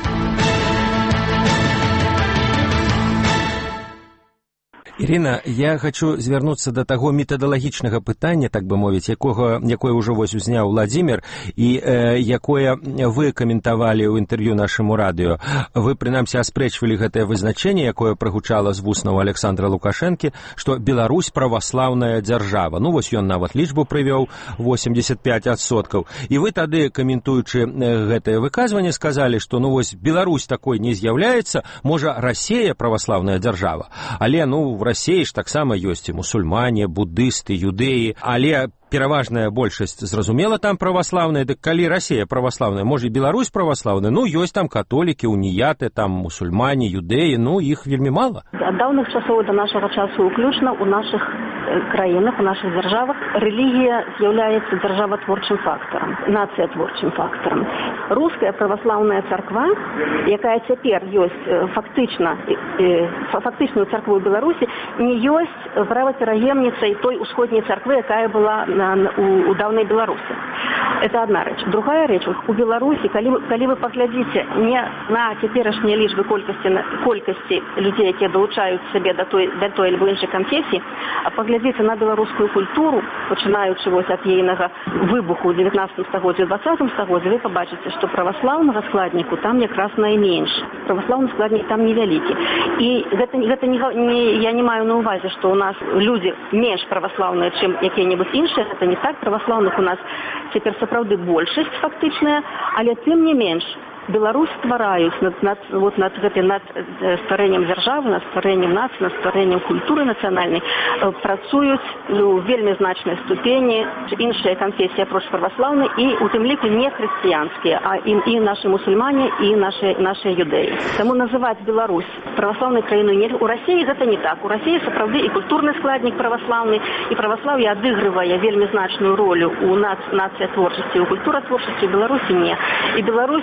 Ірына, я хочу звярнуцца да таго метадалагічнага пытання, так бы мовіць, якога, якое ўжо вось узняў Владзімір і э, якое вы каментавалі ў інтэрв'ю нашаму радыё. Вы, прынамсі, аспрэчвалі гэтае вызначэнне, якое прагучала з вуснаў Александра Лукашэнкі, што Беларусь праваслаўная дзяржава. Ну, вось ён нават лічбу прывёў восемьдесят пять адсоткаў. І вы тады, каментуючы гэтае выказванне, сказалі, што ну вось Беларусь такой не з'яўляецца, можа, Расія праваслаўная дзяржава. Але, ну, в Расіі ж таксама ёсць і мусульмане, буддысты, юдэі, але пераважная большасць, зразумела, там праваслаўная, дык калі Расія праваслаўная, можа, і Беларусь праваслаўная, ну, ёсць там католікі, уніяты, там мусульмане, юдэі, ну, іх вельмі мала. Ад даўных часоў да нашага часу ўключна ў нашых краінах, у нашых дзяржавах рэлігія з'яўляецца дзяржаватворчым фактарам, нацыятворчым фактарам. Руская праваслаўная царква, якая цяпер ёсць фактычна, фактычную царкву ў Беларусі, не ёсць правапераемніцай той усходняй царквы, якая была на, у, у даўнай Беларусі. Это одна рэч. Другая рэч, у Беларусі, калі, калі вы паглядзіце не на цяперашнія лічбы колькасці, колькасці людзей, якія далучаюць сабе да той, да той альбо іншай канфесіі, а паглядзіце на беларускую культуру, пачынаючы вось ад ейнага выбуху ў дзевятнаццатым стагоддзі, дваццатым стагоддзі, вы пабачыце, што праваслаўнага складніку там якраз найменш. Праваслаўны складнік там невялікі. І гэта, гэта не, не, я не маю на увазе, што у нас людзі менш праваслаўныя, чым якія-небудзь іншыя. Гэта не так. Праваслаўных у нас цяпер сапраўды большасць фактычная, але тым не менш Беларусь ствараюць над, над, вот, над, гэтай, над стварэннем дзяржавы, над стварэннем нацыі, над стварэннем культуры нацыянальнай, працуюць ну, вельмі значнай ступені іншыя канфесіі апроч праваслаўнай і у тым ліку не хрысціянскія, а і, і нашы мусульмане, і нашы, нашы юдэі. Таму называць Беларусь праваслаўнай краіной не... У Расіі гэта не так. У Расіі сапраўды і культурны складнік праваслаўны, і праваслаўе адыгрывае вельмі значную ролю у нац... нацыятворчасці, у культуратворчасці, у Беларусі не. І Беларусь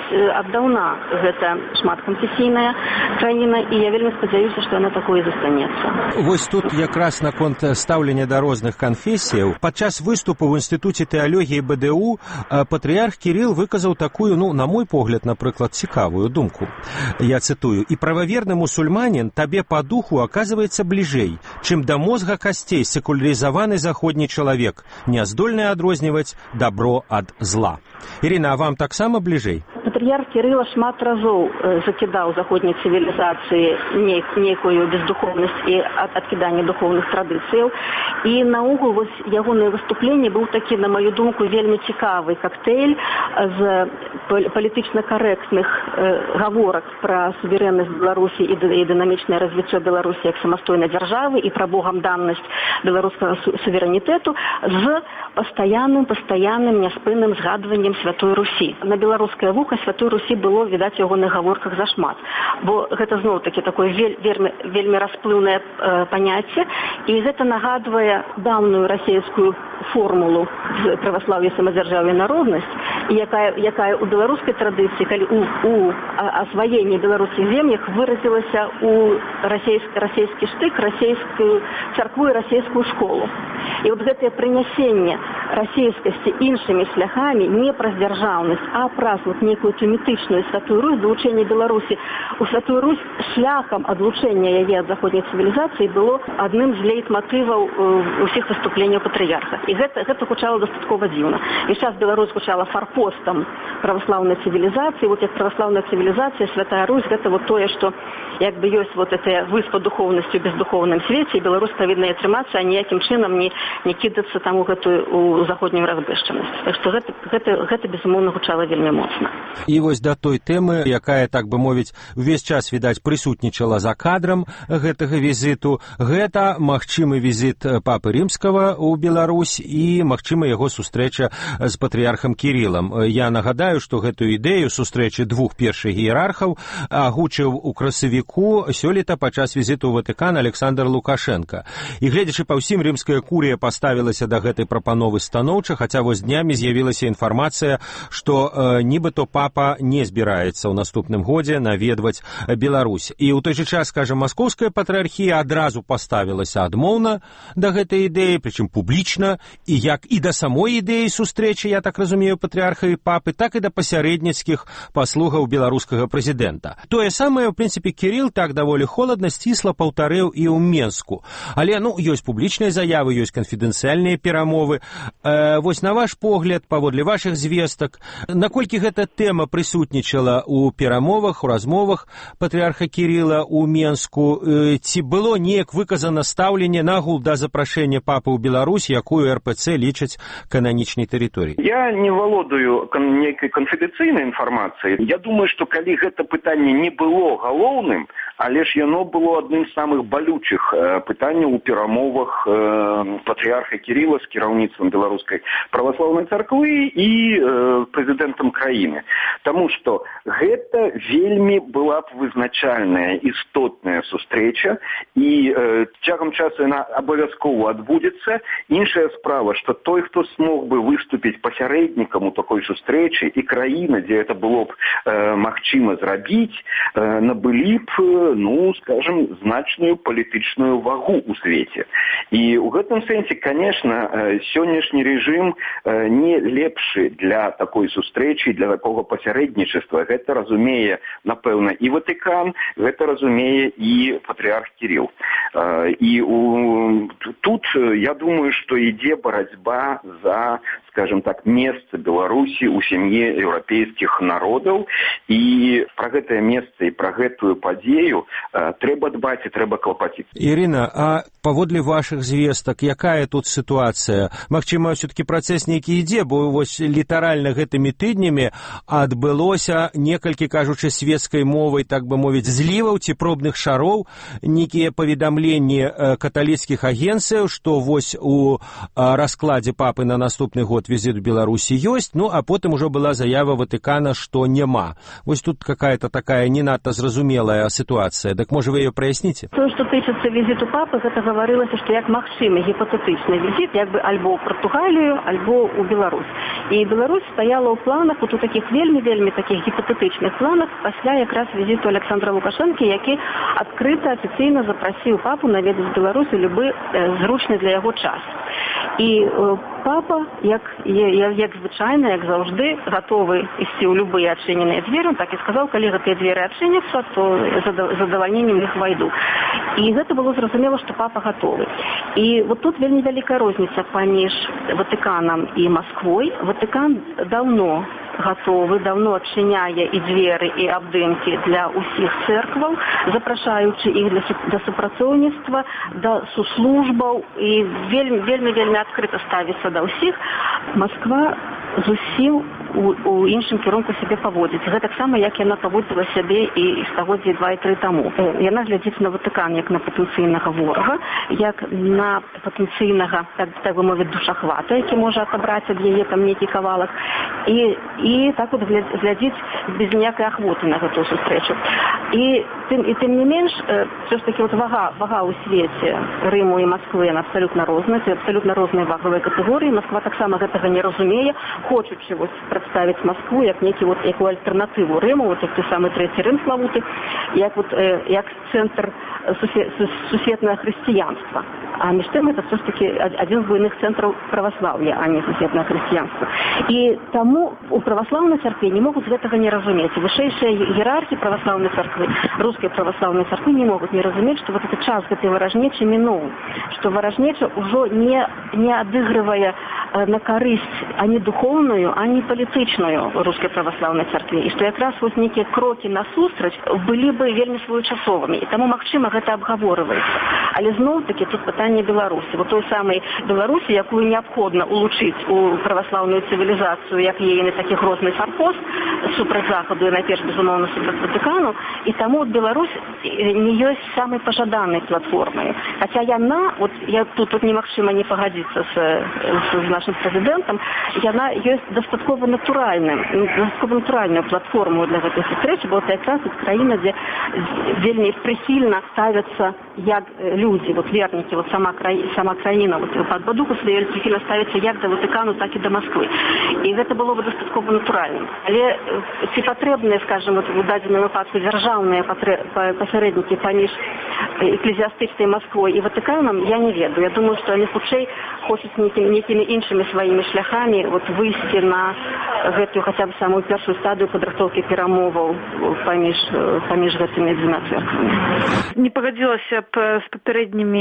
аддаўна гэта шматканфесійная краіна, і я вельмі спадзяюся, што яна такое застанецца. Вось тут якраз наконт стаўлення да розных канфесіяў. Падчас выступу ў інстытуце тэалогіі бэ дэ у патрыярх Кірыл выказаў такую, ну, на мой погляд, напрыклад, цікавую думку. Я цытую: «І прававерны мусульманин табе по духу оказывается ближэй, чым да мозга костей секуляризаваны заходні чалавек, не здольны адрозніваць добро ад зла». Ірина, а вам таксама бліжэй? Патрыярх Кірыла шмат разоў закідаў заходняй цывілізацыі ней, нейкую бездуховнасць і ад, адкіданне духовных традыцыяў. І наогул вось ягонае выступленне быў такі, на маю думку, вельмі цікавы коктейль з палітычна карэктных э, гаворак пра суверэннасць Беларусі і, і дынамічнае развіццё Беларусі як самастойнай дзяржавы і пра богам даннасць беларускага су суверэнітэту з пастаянным пастаянным няспынным згадваннем Святой Русі. На беларускае вуха Святой Русі было, відаць, у ягоных гаворках зашмат. Бо гэта зноў-такі такое вель, вельмі, вельмі расплыўнае э, паняцце, і гэта нагадвае даўную расійскую формулу з праваслаўя, самадзяржаўя, народнасць, якая, якая у беларускай традыцыі, калі у, у асваенні беларускіх землях выразілася у расійскі, расійскі штык, расійскую царкву і расійскую школу. І вот гэтае прынясенне расійскасці іншымі шляхамі не праз дзяржаўнасць, а праз вот некую ту мітычную Святую Русь, далучэнне Беларусі у Святую Русь шляхам адлучэння яе ад заходняй цывілізацыі было адным з лейтматываў усіх выступленняў патрыярха. І гэта, гэта гучала дастаткова дзіўна. І час Беларусь гучала фарпостам праваслаўнай цывілізацыі. Вот як праваслаўная цывілізацыя, Святая Русь, гэта вот тое, што як бы ёсць вот эта выспа духовнасці ў бездуховным свеце, і Беларусь павінна атрымацца, а ніякім чынам не, не кідацца там у гэтую у заходнюю разбэшчанасць. Так што гэта, гэта, гэта безумоўна гучала вельмі моцна. І вось да той тэмы, якая, так бы мовіць, увесь час, відаць, прысутнічала за кадрам гэтага візіту, гэта магчымы візіт папы Рымскага ў Беларусь і магчыма яго сустрэча з патрыярхам Кірылам. Я нагадаю, што гэтую ідэю сустрэчы двух першых іерархаў агучыў у красавіку сёлета падчас візіту ў Ватыкан Александр Лукашенко. І гледзячы па ўсім, рымская курія паставілася да гэтай прапановы станоўча, хаця вось днямі з'явілася інфармацыя, што э, нібыто папа не збіраецца ў наступным годзе наведваць Беларусь. І ў той жа час, скажам, маскоўская патрыархія адразу паставілася адмоўна да гэтай ідэі, прычым публічна, і як і да самой ідэі сустрэчы, я так разумею, патрыарха і папы, так і да пасярэдніцкіх паслугаў беларускага прэзідэнта. Тое самае, у прынцыпе, Кірыл так даволі холадна, сцісла паўтарэў і ў Менску. Але, ну, ёсць публічныя заявы, ёсць канфідэнцыяльныя перамовы. Э, вось на ваш погляд, паводле вашых звестак, наколькі гэта тэма прысутнічала ў перамовах, у размовах патрыарха Кірыла ў Менску, э, ці было неяк выказана стаўленне нагул да запрашэння папы ў Беларусь, якую эр пэ цэ лічаць кананічнай тэрыторыяй? Я не валодаю нейкай канфідэнцыйнай інфармацыяй. Я думаю, што калі гэта пытанне не было галоўным, але ж яно было адным з самых балючых э, пытанняў у перамовах э, патрыярха Кірыла з кіраўніцтвам беларускай праваслаўнай царквы і э, прэзідэнтам краіны. Таму што гэта вельмі была б вызначальная істотная сустрэча, і э, цягам часу яна абавязкова адбудзецца. Іншая справа, што той, хто смог бы выступіць пасярэднікам у такой сустрэчы, і краіна, дзе это было б э, магчыма зрабіць, э, набылі б, ну, скажем, значную палітычную вагу ў свеце. І ў гэтым сэнсе, конечно, э, сённяшні рэжым э, не лепшы для такой сустрэчы, для такога пасярэднічества. Гэта разумее, напэўна, і Ватыкан, гэта разумее і патрыарх Кірыл. Э, і у, тут, я думаю, што ідзе барацьба за, скажем так, месца Беларусі ў сям'і еўрапейскіх народаў, і пра гэтае месца і пра гэтую падзею э, трэба дбаць і трэба клапаціцца. Ірына, а паводле вашых звестак, якая тут сітуацыя? Магчыма, ўсё-такі працэс нейкі ідзе, бо вось літаральна гэтымі тыднямі адбылося некалькі, кажучы свецкай мовай, так бы мовіць, зліваў ці пробных шароў, нейкія паведамленні каталіцкіх агенцыяў, што вось у раскладзе папы на наступны год візіт у Беларусі ёсць, ну а потым ужо была заява Ватыкана, што няма. Вось тут какая-то такая не надта зразумелая сітуацыя. Так можа вы яе праясніце? То, што тычыцца візіту папы, гэта гаварылася, што як магчымы гіпатэтычны візіт, як бы альбо ў Партугалію, альбо ў Беларусь. І Беларусь стаяла ў планах, вот у такіх вельмі-вельмі такіх гіпатэтычных планах пасля якраз візіту Александра Лукашэнкі, які адкрыта афіцыйна запрасіў папу наведаць Беларусь у любы э, зручны для яго час. І э, папа, як, як, як звычайна, як заўжды, гатовы ісці ў любыя адчыненыя дзверы, так і сказаў, калі гэтыя дзверы адчыняцца, то з задавальненнем іх вайду. І гэта было зразумела, што папа гатовы. І вот тут вельмі вялікая розніца паміж Ватыканам і Масквой. Ватыкан даўно гатовы, даўно адчыняе і дзверы, і абдымкі для ўсіх цэркваў, запрашаючы іх для, для супрацоўніцтва, да суслужбаў, і вельмі, вельмі, вельмі адкрыта ставіцца да ўсіх. Масква зусім у, у іншым кірунку сябе паводзіць. Гэта таксама, як яна паводзіла сябе і стагоддзі два і тры таму. Яна глядзіць на Ватыкан як на патэнцыйнага ворага, як на патэнцыйнага, так, так бы мовіць, душахвата, які можа атабраць ад яе там нейкі кавалак, і, і так от глядзіць без ніякай ахвоты на гэтую сустрэчу. І тым, і тым не менш, все ж таки вот вага, вага ў свеце Рыму і Масквы, яна абсалютна розная, це абсалютна розныя вагавыя катэгорыі. Масква таксама гэтага не разумее, хочучы вось прадставіць Маскву як нейкі вот якую альтэрнатыву Рыму, вот як той самы трэці Рым славуты, як вот э, як цэнтр сусветнае хрысціянства. А між тым это все ж таки адзін з буйных цэнтраў праваслаўя, а не сусветнае хрысціянства. І таму у праваслаўнай царкве не могуць гэтага не разумець. Вышэйшыя іерархі праваслаўнай царквы, рускай праваслаўнай царквы не могуць не разумець, што вот этот час гэтай варажнечы мінуў, што варажнеча ўжо не, не адыгрывае на карысць ані духоўную, ані палітычную рускай праваслаўнай царкве. І што якраз вось нейкія крокі насустрач былі бы вельмі своечасовымі. І таму, магчыма, гэта абгаворваецца. Але зноў-такі тут пытанне Беларусі. Вот той самай Беларусі, якую неабходна улучыць у праваслаўную цывілізацыю, як ейны такі грозны фарпост супраць Захаду і найперш, безумоўна, супраць Ватыкану. І таму Беларусь не ёсць самай пажаданай платформай. Хаця яна, вот я тут, тут немагчыма не пагадзіцца з, з нашим прэзідэнтам, яна ёсць дастаткова натуральным, дастаткова натуральную платформу для гэтай сустрэчы, бо это якраз краіна, дзе вельмі прысільна ставяцца як людзі, вот вернікі, вот сама, краі, сама краіна, вот па духу сваёй прысільна ставіцца як да Ватыкану, так і да Масквы. І гэта было бы дастаткова натуральным. Але ці патрэбныя, скажем, вот, у дадзеным выпадку дзяржаўныя пасярэднікі паміж эклезіастычнай Масквой і Ватыканам, я не ведаю. Я думаю, што яны хутчэй хочуць нейкімі, нейкімі іншымі сваімі шляхамі вот, выйсці на гэтую хаця б самую першую стадыю падрыхтоўкі перамоваў паміж, паміж гэтымі дзвюма церквамі. Не пагадзілася б з папярэднімі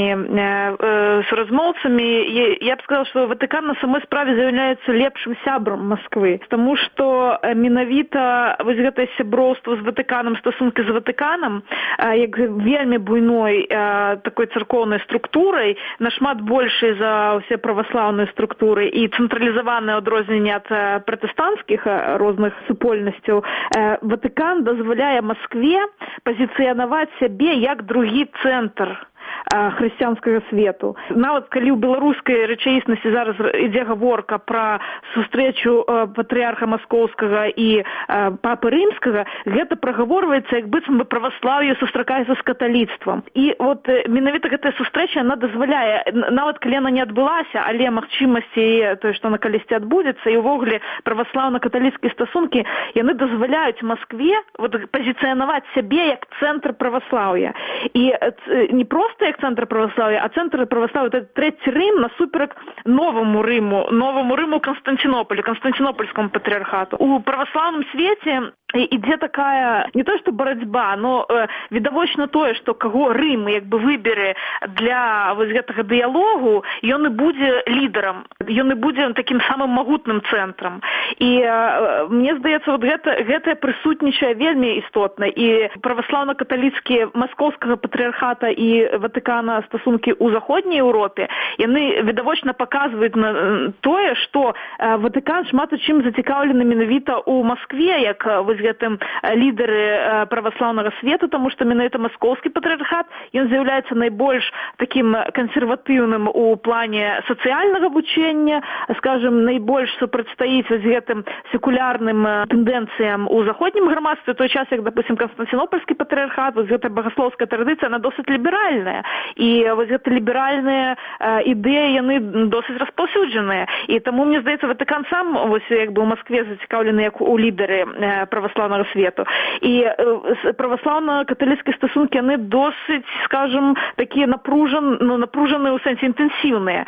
э, суразмоўцамі. Я б сказала, што Ватыкан на самой справе з'яўляецца лепшым сябрам Масквы, таму што менавіта вось гэтае сяброўства з Ватыканам, стасункі з Ватыканам, як вельмі буйной такой царкоўнай структурай, нашмат большай за ўсе праваслаўныя структуры і цэнтралізаваныя адрозненне ад пратэстанцкіх розных супольнасцяў, Ватыкан дазваляе Маскве пазіцыянаваць сябе як другі цэнтр хрысціянскага свету. Нават калі ў беларускай рэчаіснасці зараз ідзе гаворка пра сустрэчу патрыарха маскоўскага і папы рымскага, гэта прагаворваецца, як быццам бы праваслаўе сустракаецца з каталіцтвам. І вот менавіта гэтая сустрэча, яна дазваляе, нават калі яна не адбылася, але магчымасці тое, што на калісьці адбудзецца, і ўвогуле праваслаўна-каталіцкія стасункі, яны дазваляюць Маскве вот, пазіцыянаваць сябе як цэнтр праваслаўя. І не проста як цэнтр праваслаўя, а цэнтр праваслаўя это трэці Рым насуперак новаму Рыму, новаму Рыму Константинополю, Константинопольскому патрыархату. У праваслаўным свеце ідзе такая, не то што барацьба, но э, відавочна тое, што каго Рым як бы выбере для вось гэтага дыялогу, ён і будзе лідарам, ён і будзе такім самым магутным цэнтрам. І э, мне здаецца, вот гэта, гэта прысутнічае вельмі істотна. І праваслаўна-каталіцкія маскоўскага патрыархата і Ватыкана стасункі ў заходняй Еўропе, яны відавочна паказваюць на тое, што Ватыкан шмат у чым зацікаўлены менавіта ў Маскве, як вось вось гэтым лідары праваслаўнага свету, таму што менавіта маскоўскі патрыархат, ён з'яўляецца найбольш такім кансерватыўным у плане сацыяльнага вучэння, скажем, найбольш супрацьстаіць вось гэтым секулярным тэндэнцыям у заходнім грамадстве, той час, як, допустим, Константинопольскі патрыархат, вось гэта багаслоўская традыцыя, она досыць ліберальная. І вось гэта ліберальныя ідэі, яны досыць распаўсюджаныя. І таму, мне здаецца, Ватыкан сам вось як бы ў Маскве зацікаўлены як у лідары праваслаўнага свету. І праваслаўна-каталіцкія стасункі, яны досыць, скажем, такія напружан, ну, напружаныя ў сэнсе інтэнсіўныя.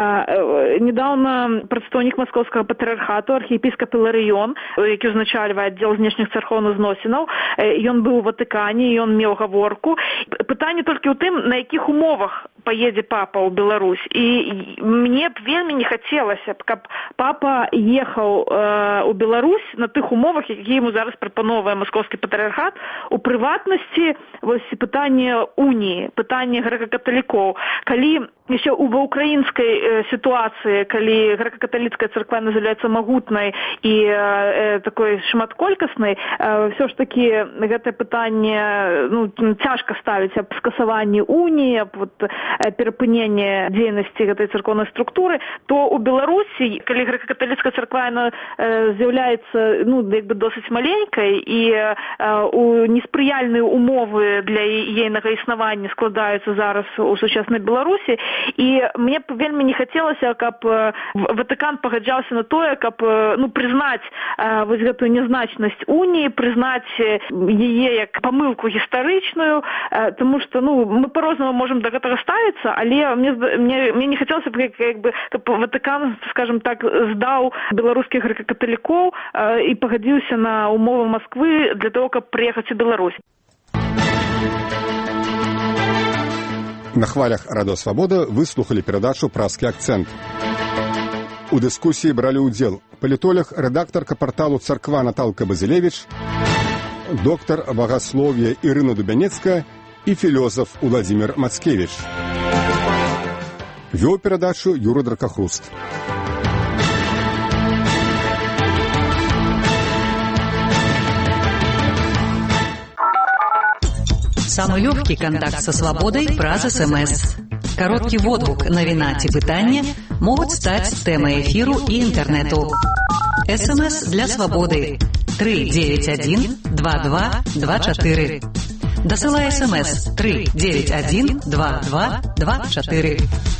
Недаўна прадстаўнік маскоўскага патрыархату, архіепіскап Іларыён, які ўзначальвае аддзел знешніх царкоўных зносінаў, ён быў у Ватыкане, ён меў гаворку. Пытанне толькі ў тым, на якіх умовах поедзе папа ў Беларусь. І мне б вельмі не хацелася, каб папа ехаў э, у Беларусь на тых умовах, які яму зараз прапановвае маскоўскі патрыархат, у прыватнасці вось пытанне уніі, пытанне грэка-каталікоў. Калі еще ва украінскай э, сітуацыі, калі грэка-каталіцкая царква з'яўляецца магутнай і э, такой шматколькаснай, э, все ж таки гэтае пытанне ну, цяжка ставіць аб скасаванні уніі, аб вот, перапыненне дзейнасці гэтай царкоўнай структуры, то у Беларусі, калі грэка-каталіцкая царква яна э, з'яўляецца ну, як бы досыць маленькай і э, у неспрыяльныя умовы для ейнага існавання складаюцца зараз у сучаснай Беларусі, і мне б вельмі не хацелася, каб Ватыкан пагаджаўся на тое, каб ну, прызнаць э, вось гэтую нязначнасць уніі, прызнаць яе як памылку гістарычную, э, тому што ну, мы по-рознаму можам да гэтага ставіцца, але мне, мне, мне не хацелася б, як, як бы, каб Ватыкан, скажем так, здаў беларускіх грэка-каталікоў э, і пагадзіўся на умовы Масквы для того, каб прыехаць у Беларусь. На хвалях Радио Свобода вы слухали передачу «Празкі акцент». У дискуссии брали удел политолог, редакторка порталу «Церква» Наталка Базилевич, доктор богословия Ирина Дубянецкая и философ Владимир Мацкевич. Вел передачу Юра Дракохруст. Самый легкий контакт со свободой праз СМС. Короткий водгук, навіна ці пытання могуць стаць тэмай эфіру і інтэрнэту. СМС для свободы три девять один два два два четыре. Дасылай СМС три девять один два два два четыре.